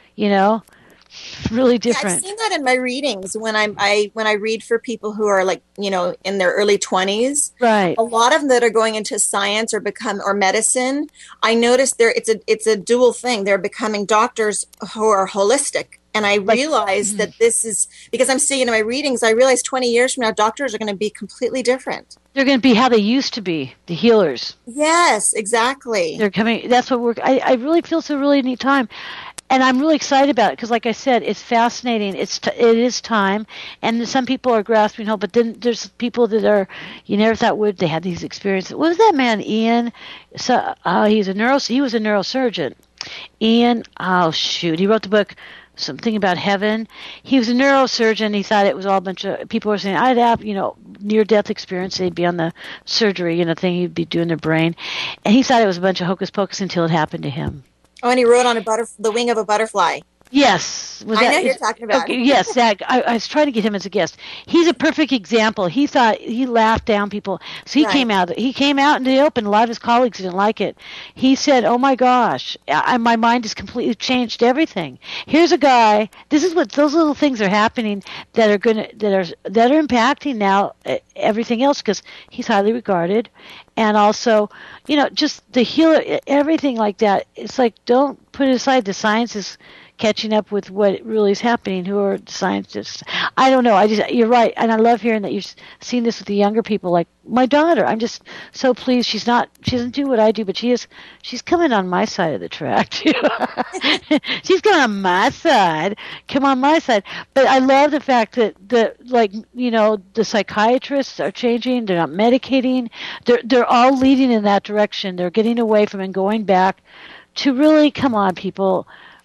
really different. Yeah, I've seen that in my readings when I read for people who are like, in their early 20s. Right. A lot of them that are going into science or medicine, I noticed it's a dual thing. They're becoming doctors who are holistic. And I realize that this is, because I'm seeing in my readings, I realize 20 years from now, doctors are going to be completely different. They're going to be how they used to be, the healers. Yes, exactly. They're coming. That's what I really feel it's a really neat time. And I'm really excited about it because, like I said, it's fascinating. It is time. And some people are grasping hope, but then there's people that are, you never thought they had these experiences. What was that man, Ian? So, he was a neurosurgeon. Ian, oh shoot, he wrote the book Something About Heaven. He was a neurosurgeon. He thought it was all a bunch of people were saying I'd have near-death experience. They'd be on the surgery thing he'd be doing their brain, and he thought it was a bunch of hocus pocus until it happened to him. Oh, and he wrote on the wing of a butterfly. Yes. I know you're talking about. Okay, yes, Zach. I was trying to get him as a guest. He's a perfect example. He thought he laughed down people. So he came out. He came out into the open. A lot of his colleagues didn't like it. He said, "Oh my gosh, my mind has completely changed everything." Here's a guy. This is what those little things are happening that are impacting now everything else because he's highly regarded, and also, just the healer, everything like that. It's like don't put aside the sciences catching up with what really is happening. Who are the scientists? I don't know. You're right, and I love hearing that you've seen this with the younger people, like my daughter. I'm just so pleased. She doesn't do what I do, but she's coming on my side of the track too. She's coming on my side. Come on my side. But I love the fact that the psychiatrists are changing. They're not medicating. They're all leading in that direction. They're getting away from and going back to really, come on, people.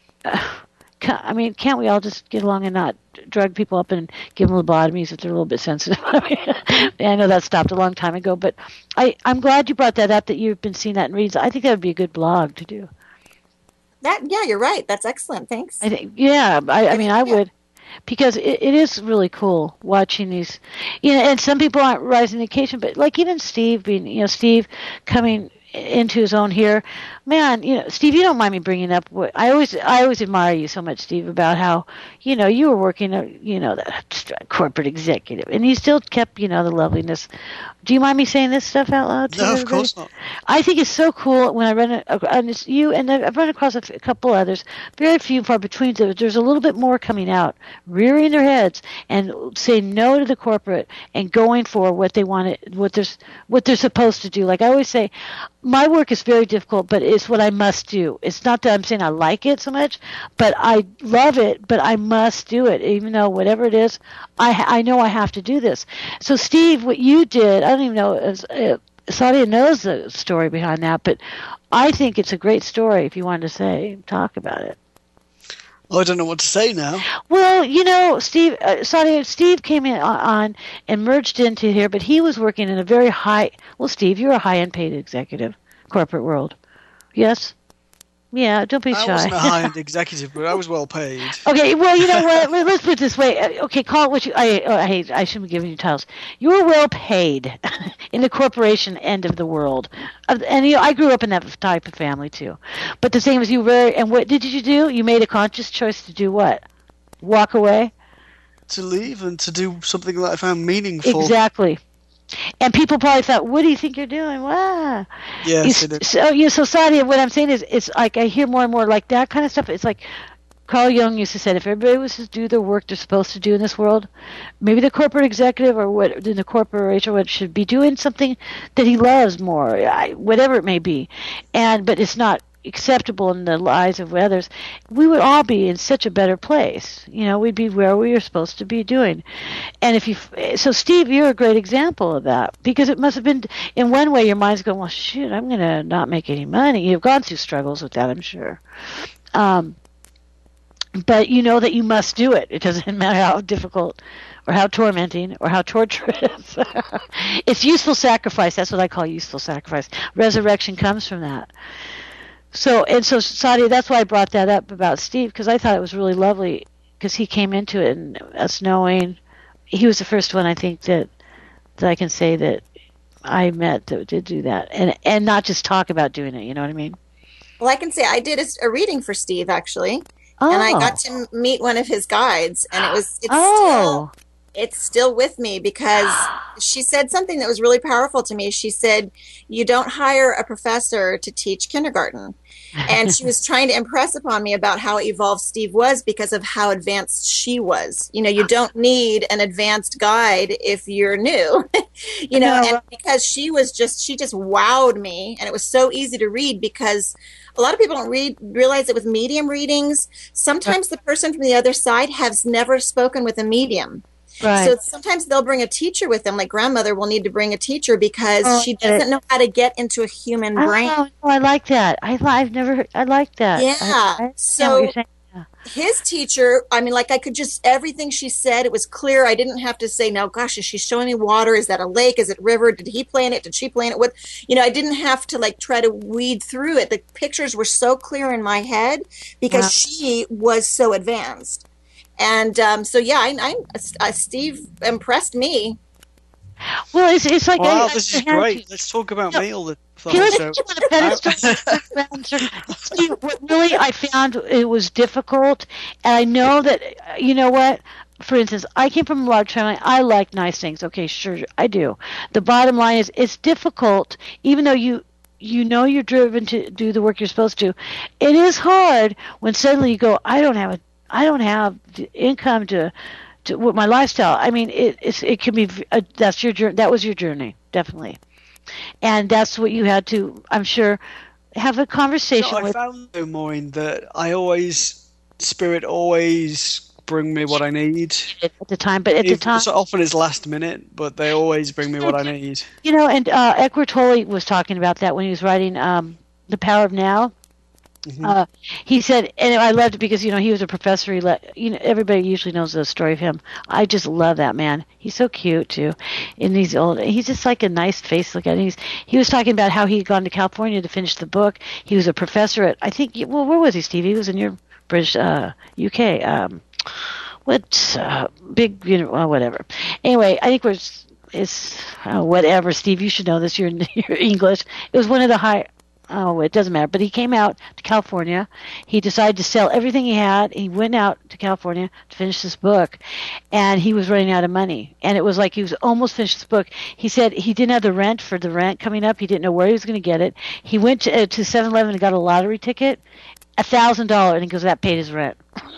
Can't we all just get along and not drug people up and give them lobotomies if they're a little bit sensitive? I know that stopped a long time ago, but I'm glad you brought that up, that you've been seeing that in reads. I think that would be a good blog to do. Yeah, you're right. That's excellent. Thanks. I would. Because it is really cool watching these, and some people aren't rising to the occasion, but like even Steve Steve coming into his own here, man. Steve, you don't mind me bringing up what I always admire you so much, Steve, about how you were working the corporate executive, and you still kept the loveliness. Do you mind me saying this stuff out loud? No, of course not. I think it's so cool when I run across you, and I've run across a couple others. Very few far between. There's a little bit more coming out, rearing their heads and saying no to the corporate and going for what they want, what they're supposed to do. Like I always say, my work is very difficult, but it's what I must do. It's not that I'm saying I like it so much, but I love it, but I must do it, even though whatever it is, I know I have to do this. So, Steve, what you did, I don't even know, Sadia knows the story behind that, but I think it's a great story if you wanted to talk about it. Well, I don't know what to say now. Well, Steve, Steve came in on and merged into here, but he was working in a very high. Well, Steve, you're a high-end paid executive, corporate world. Yes. Yeah, don't be shy. I wasn't a high-end executive, but I was well paid. Okay, well, you know what? Let's put it this way. Okay, call it what you. I shouldn't be giving you titles. You were well paid in the corporation end of the world, and I grew up in that type of family too. But the same as you were. And what did you do? You made a conscious choice to do what? Walk away. To leave and to do something that I found meaningful. Exactly. And people probably thought, "What do you think you're doing?" Wow. Yes. So Sadia, what I'm saying is, it's like I hear more and more like that kind of stuff. It's like Carl Jung used to say, if everybody was to do the work they're supposed to do in this world, maybe the corporate executive or what in the corporation should be doing something that he loves more, whatever it may be, but it's not acceptable in the lives of others, we would all be in such a better place. We'd be where we were supposed to be doing. And so Steve, you're a great example of that, because it must have been, in one way, your mind's going, well, shoot, I'm going to not make any money. You've gone through struggles with that, I'm sure. But you know that you must do it. It doesn't matter how difficult or how tormenting or how torturous. It's useful sacrifice. That's what I call useful sacrifice. Resurrection comes from that. So Sadia, that's why I brought that up about Steve, because I thought it was really lovely, because he came into it and us knowing, he was the first one I think that I can say that I met that did do that, and not just talk about doing it. You know what I mean? Well, I can say I did a reading for Steve actually, and I got to meet one of his guides, and it's still with me, because she said something that was really powerful to me. She said, "You don't hire a professor to teach kindergarten." And she was trying to impress upon me about how evolved Steve was because of how advanced she was. You don't need an advanced guide if you're new, and because she just wowed me, and it was so easy to read, because a lot of people don't realize that with medium readings, sometimes the person from the other side has never spoken with a medium. Right. So sometimes they'll bring a teacher with them, like grandmother will need to bring a teacher because she doesn't know how to get into a human brain. Oh, I like that. I've never heard, I like that. Yeah. I understand what So you're saying. Yeah. his teacher, I mean, like I could just, everything she said, it was clear. I didn't have to say, now, gosh, is she showing me water? Is that a lake? Is it river? Did he play in it? Did she play in it? What, I didn't have to like try to weed through it. The pictures were so clear in my head because she was so advanced. And so, yeah, Steve impressed me. Well, it's like wow, this is great. Let's talk about me all the time. What really I found it was difficult, and I know that you know what. For instance, I came from a large family. I like nice things. Okay, sure, I do. The bottom line is, it's difficult, even though you know you're driven to do the work you're supposed to. It is hard when suddenly you go, I don't have the income to with my lifestyle. I mean, it can be that's your journey. That was your journey, definitely, and that's what you had to, I'm sure, have a conversation with. I found though, Maureen, that Spirit always bring me what I need at the time, but at the time, so often it's last minute, but they always bring me what I need. And Eckhart Tolle was talking about that when he was writing The Power of Now. Mm-hmm. He said, and I loved it because he was a professor. Everybody usually knows the story of him. I just love that man. He's so cute too. He's just like a nice face. Look at him. He was talking about how he had gone to California to finish the book. He was a professor at, I think. Well, where was he, Steve? He was in your British UK. Big, whatever. Anyway, I think it's whatever. Steve, you should know this. You're English. It was one of the high. Oh, it doesn't matter. But he came out to California. He decided to sell everything he had. He went out to California to finish this book, and he was running out of money. And it was like he was almost finished this book. He said he didn't have the rent coming up. He didn't know where he was going to get it. He went to 7-Eleven and got a lottery ticket, $1,000, and he goes, that paid his rent.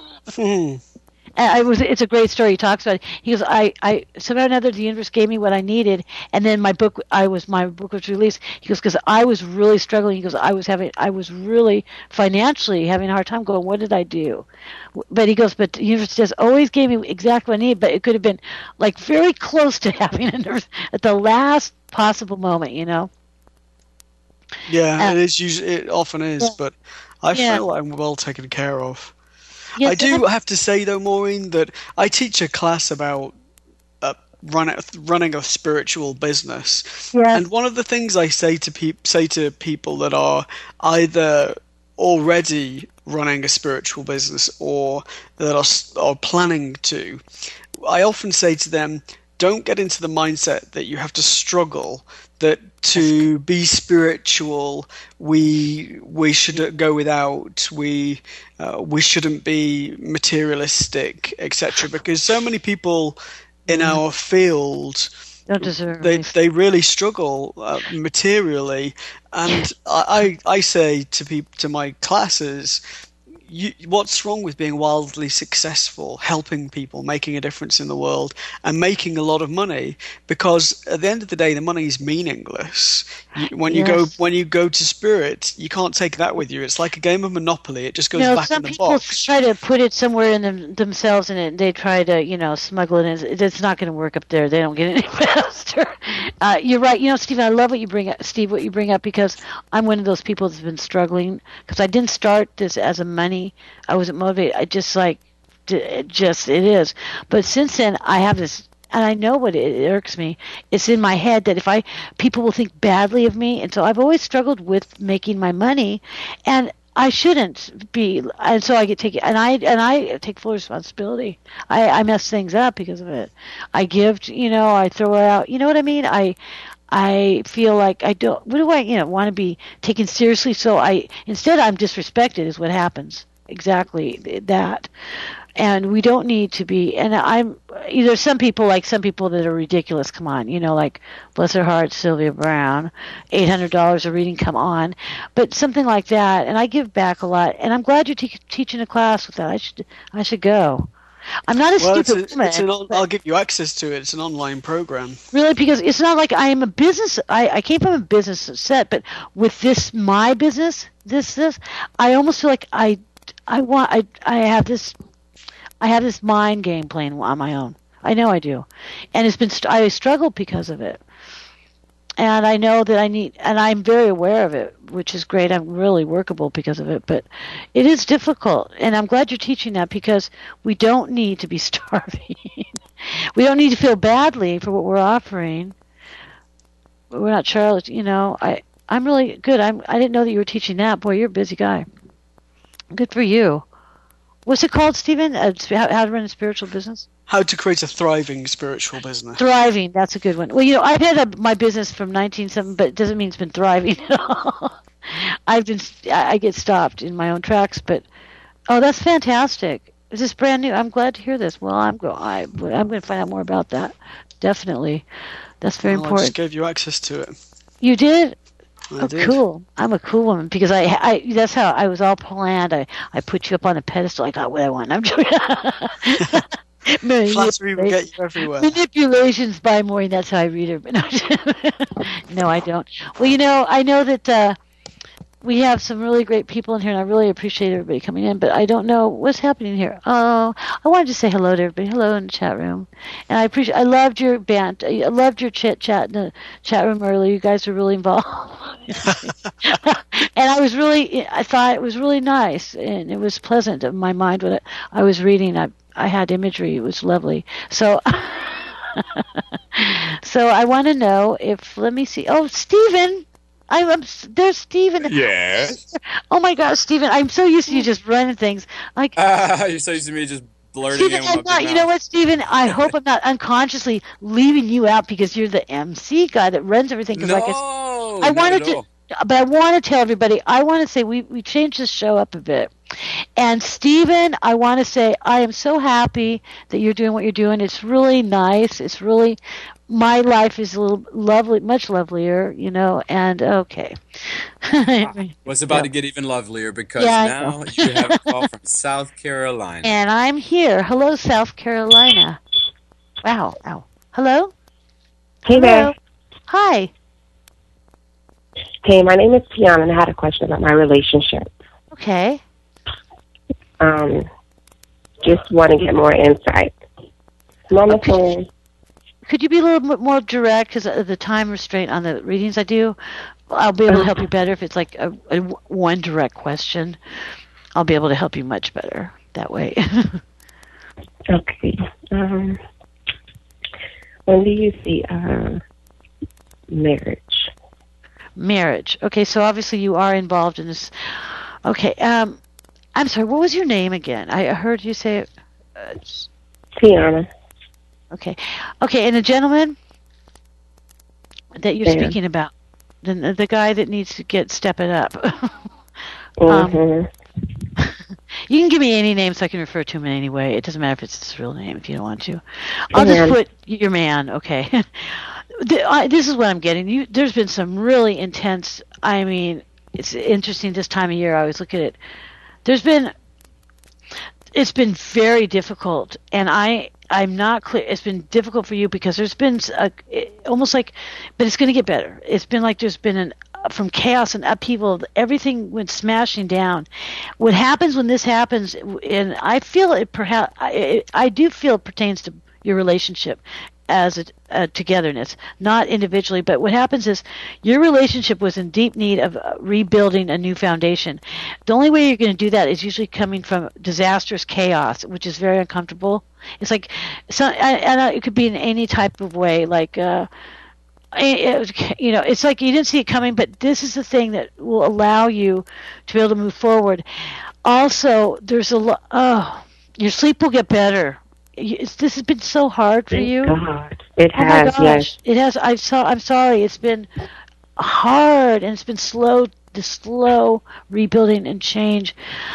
It's a great story. He talks about it. He goes, I somehow or another the universe gave me what I needed, and then my book was released. He goes, because I was really struggling. He goes, I was really financially having a hard time going, what did I do? But he goes, but the universe just always gave me exactly what I needed, but it could have been like very close to having a nerve at the last possible moment, Yeah, it often is, but I feel I'm well taken care of. Yes, I do have to say, though, Maureen, that I teach a class about running a spiritual business. Yes. And one of the things I say to people that are either already running a spiritual business or that are planning to, I often say to them, don't get into the mindset that you have to struggle, that to be spiritual we should go without, we shouldn't be materialistic, etc. Because so many people in our field don't deserve they really struggle materially, and I say to my classes, what's wrong with being wildly successful, helping people, making a difference in the world, and making a lot of money? Because at the end of the day, the money is meaningless. When you go to Spirit, you can't take that with you. It's like a game of Monopoly. It just goes back in the box. Some people try to put it somewhere in themselves, and they try to smuggle it in. It's not going to work up there. They don't get any faster. You're right. Steve, I love what you bring up, because I'm one of those people that's been struggling, because I didn't start this as a money. I wasn't motivated. I just it is. But since then, I have this, and I know what it irks me. It's in my head that people will think badly of me, and so I've always struggled with making my money, and I shouldn't be. And so I I take full responsibility. I mess things up because of it. I give, I throw it out. You know what I mean? I feel like I don't. What do I, want to be taken seriously? So instead I'm disrespected. Is what happens. Exactly that. And we don't need to be. And there's some people that are ridiculous. Come on, like bless her heart, Sylvia Brown, $800 a reading. Come on, but something like that. And I give back a lot. And I'm glad you're teaching a class with that. I should go. I'm not a stupid woman. I'll give you access to it. It's an online program. Really, because it's not like I am a business. I came from a business set, but with my business, I almost feel like I have this mind game playing on my own. I know I do. And it's been I struggled because of it. And I know that and I'm very aware of it, which is great. I'm really workable because of it, but it is difficult. And I'm glad you're teaching that, because we don't need to be starving. We don't need to feel badly for what we're offering. We're not charlatans, I'm really good. I didn't know that you were teaching that. Boy, you're a busy guy. Good for you. What's it called, Stephen? How to run a spiritual business? How to create a thriving spiritual business. Thriving, that's a good one. Well, I've had my business from 1970, but it doesn't mean it's been thriving at all. I get stopped in my own tracks, but that's fantastic. Is this brand new? I'm glad to hear this. Well, I'm going to find out more about that. Definitely, that's very important. I just gave you access to it. You did? I did. Cool. I'm a cool woman, because I that's how I was all planned. I put you up on a pedestal. I got what I want. I'm joking. Flattery will get you everywhere. Manipulations by Maureen. That's how I read her. No, I don't. Well, I know that we have some really great people in here, and I really appreciate everybody coming in, but I don't know what's happening here. Oh, I wanted to say hello to everybody. Hello in the chat room. And I loved your band. I loved your chat in the chat room earlier. You guys were really involved. And I thought it was really nice, and it was pleasant in my mind when I was reading. I had imagery. It was lovely. So I want to know if, let me see. Oh, Stephen. There's Stephen. Yes. Oh my gosh, Stephen! I'm so used to you just running things. You're so used to me just blurting Stephen, in. You know what, Stephen? I hope I'm not unconsciously leaving you out, because you're the MC guy that runs everything. No, I wanted to, but I want to tell everybody. I want to say we changed this show up a bit. And Stephen, I want to say I am so happy that you're doing what you're doing. It's really nice. It's really. My life is a little lovely, much lovelier, and okay. Well, it's about to get even lovelier, because now you have a call from South Carolina. And I'm here. Hello, South Carolina. Wow. Ow. Hello? Hey there. Hi. Hey, my name is Tiana, and I had a question about my relationship. Okay. Just want to get more insight. I'm on the phone. Could you be a little bit more direct, because of the time restraint on the readings I do? I'll be able to help you better if it's like a one direct question. I'll be able to help you much better that way. Okay. When do you see marriage? Marriage. Okay, so obviously you are involved in this. Okay. I'm sorry, what was your name again? I heard you say it. Tiana. Okay, and the gentleman that you're speaking about, the guy that needs to step it up. You can give me any name so I can refer to him in any way. It doesn't matter if it's his real name if you don't want to. I'll just put your man, okay. This is what I'm getting. There's been some really intense, it's interesting this time of year. I always look at it. It's been very difficult, and I'm not clear. It's been difficult for you because there's been almost like, but it's going to get better. It's been like there's been from chaos and upheaval, everything went smashing down. What happens when this happens, and I feel it I do feel it pertains to your relationship as a togetherness, not individually. But what happens is your relationship was in deep need of rebuilding a new foundation. The only way you're going to do that is usually coming from disastrous chaos, which is very uncomfortable. It's like, it could be in any type of way, like, it's like you didn't see it coming, but this is the thing that will allow you to be able to move forward. Also, there's your sleep will get better. This has been so hard for you. God. It has, yes. It has. I'm sorry. It's been hard, and it's been slow rebuilding and change.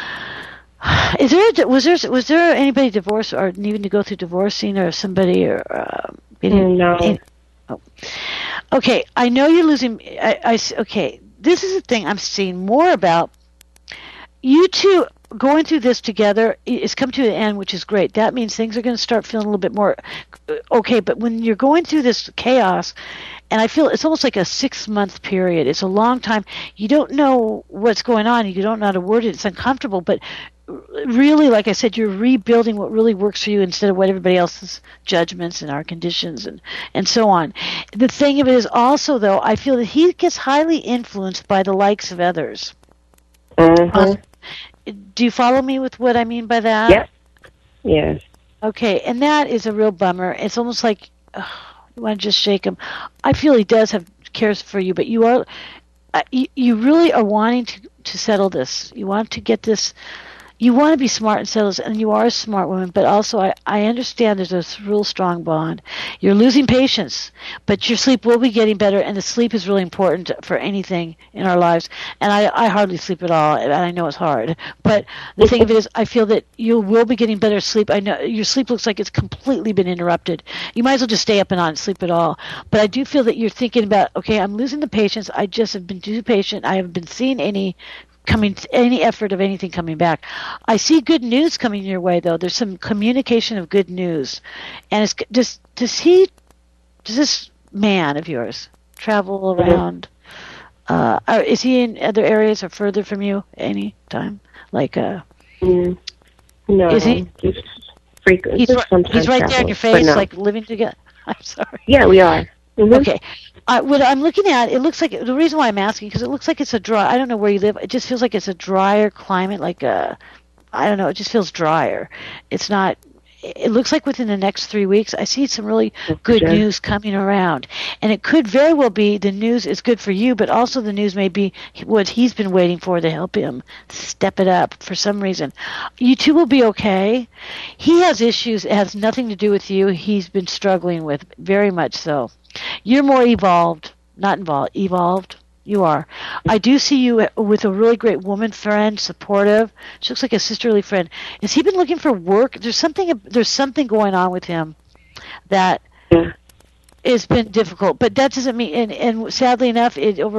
Was there anybody divorced or needing to go through divorcing, or somebody no. Okay, I know you're losing. Okay, this is the thing I'm seeing more about. You two going through this together is come to an end, which is great. That means things are going to start feeling a little bit more okay. But when you're going through this chaos, and I feel it's almost like a 6-month period. It's a long time. You don't know what's going on. You don't know how to word it. It's uncomfortable. But really, like I said, you're rebuilding what really works for you instead of what everybody else's judgments and our conditions and so on. The thing of it is also, though, I feel that he gets highly influenced by the likes of others. Mm-hmm. Do you follow me with what I mean by that? Yep. Yes. Okay, and that is a real bummer. It's almost like you want to just shake him. I feel he does have cares for you, but you are, you really are wanting to settle this. You want to get this. You want to be smart and settle this, and you are a smart woman, but also I understand there's a real strong bond. You're losing patience, but your sleep will be getting better, and the sleep is really important for anything in our lives. And I hardly sleep at all, and I know it's hard. But the thing of it is, I feel that you will be getting better sleep. I know your sleep looks like it's completely been interrupted. You might as well just stay up and not sleep at all. But I do feel that you're thinking about, okay, I'm losing the patience. I just have been too patient. I haven't been seeing any effort of anything coming back. I see good news coming your way, though. There's some communication of good news, and it's does this man of yours travel around? Is he in other areas or further from you any time? Like no, is he? Just frequent. He's right there in your face, no. like living together. I'm sorry. Yeah, we are. Mm-hmm. Okay. What I'm looking at, it looks like, the reason why I'm asking, because it looks like it's a dry, I don't know where you live, it just feels like it's a drier climate, like I don't know, it just feels drier. It's not, it looks like within the next 3 weeks, I see some really good news coming around. And it could very well be the news is good for you, but also the news may be what he's been waiting for to help him step it up for some reason. You two will be okay. He has issues, it has nothing to do with you, he's been struggling with, very much so. You're more evolved, not involved, evolved. You are. I do see you with a really great woman friend, supportive. She looks like a sisterly friend. Has he been looking for work? There's something going on with him that has been difficult. But that doesn't mean, and sadly enough,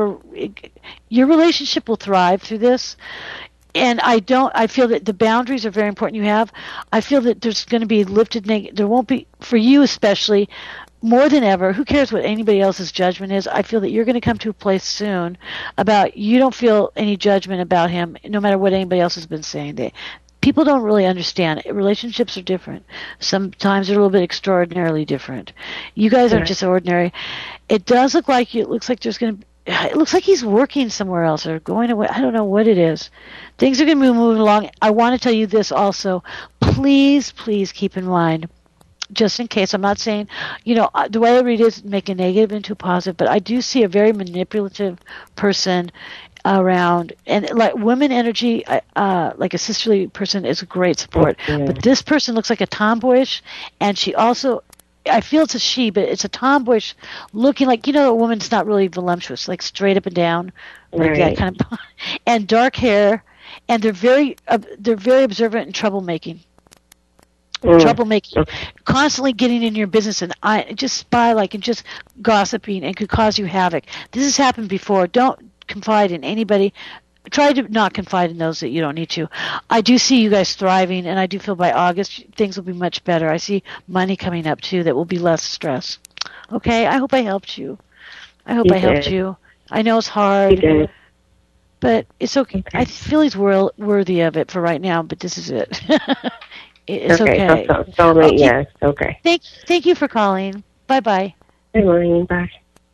your relationship will thrive through this. And I feel that the boundaries are very important you have. I feel that there's going to be lifted, there won't be, for you especially, more than ever, who cares what anybody else's judgment is? I feel that you're going to come to a place soon about you don't feel any judgment about him, no matter what anybody else has been saying. People don't really understand. Relationships are different. Sometimes they're a little bit extraordinarily different. You guys aren't just ordinary. It does look like it looks like he's working somewhere else or going away. I don't know what it is. Things are going to be moving along. I want to tell you this also. Please, please keep in mind, just in case, I'm not saying, the way I read it is make a negative into a positive, but I do see a very manipulative person around, and like women energy, like a sisterly person is a great support. But this person looks like a tomboyish, and she also, I feel it's a she, but it's a tomboyish looking like, a woman's not really voluptuous, like straight up and down, like that kind of, and dark hair, and they're very observant and troublemaking. Troublemaking, constantly getting in your business and just spy-like and just gossiping and could cause you havoc. This has happened before. Don't confide in anybody. Try to not confide in those that you don't need to. I do see you guys thriving, and I do feel by August things will be much better. I see money coming up too that will be less stress. Okay, I hope I helped you. I helped you. I know it's hard, but it's okay. I feel he's worthy of it for right now, but this is it. It's okay. Yes, okay. Thank you for calling. Bye-bye. Good morning. Bye.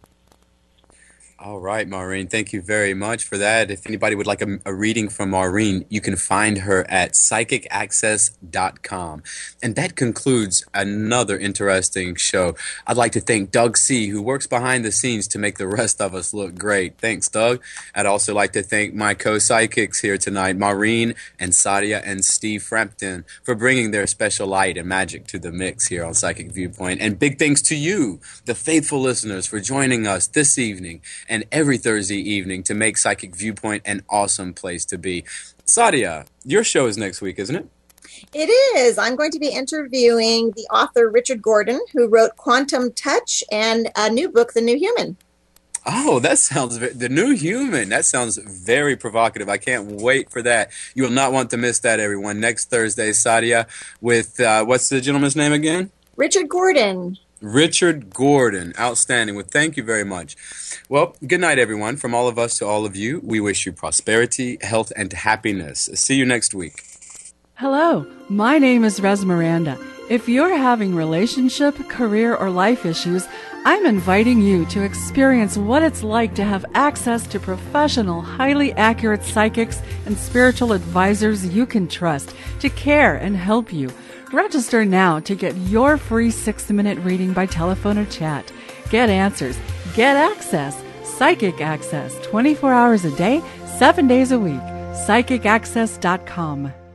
All right, Maureen, thank you very much for that. If anybody would like a reading from Maureen, you can find her at psychicaccess.com. And that concludes another interesting show. I'd like to thank Doug C., who works behind the scenes to make the rest of us look great. Thanks, Doug. I'd also like to thank my co-psychics here tonight, Maureen and Sadia and Steve Frampton, for bringing their special light and magic to the mix here on Psychic Viewpoint. And big thanks to you, the faithful listeners, for joining us this evening and every Thursday evening to make Psychic Viewpoint an awesome place to be. Sadia, your show is next week, isn't it? It is. I'm going to be interviewing the author Richard Gordon, who wrote Quantum Touch and a new book, The New Human. Oh, that sounds The New Human. That sounds very provocative. I can't wait for that. You will not want to miss that, everyone. Next Thursday, Sadia, with what's the gentleman's name again? Richard Gordon. Richard Gordon. Outstanding. Well, thank you very much. Well, good night, everyone. From all of us to all of you, we wish you prosperity, health, and happiness. See you next week. Hello, my name is Res Miranda. If you're having relationship, career, or life issues, I'm inviting you to experience what it's like to have access to professional, highly accurate psychics and spiritual advisors you can trust to care and help you. Register now to get your free 6-minute reading by telephone or chat. Get answers. Get access. Psychic Access, 24 hours a day, 7 days a week. PsychicAccess.com.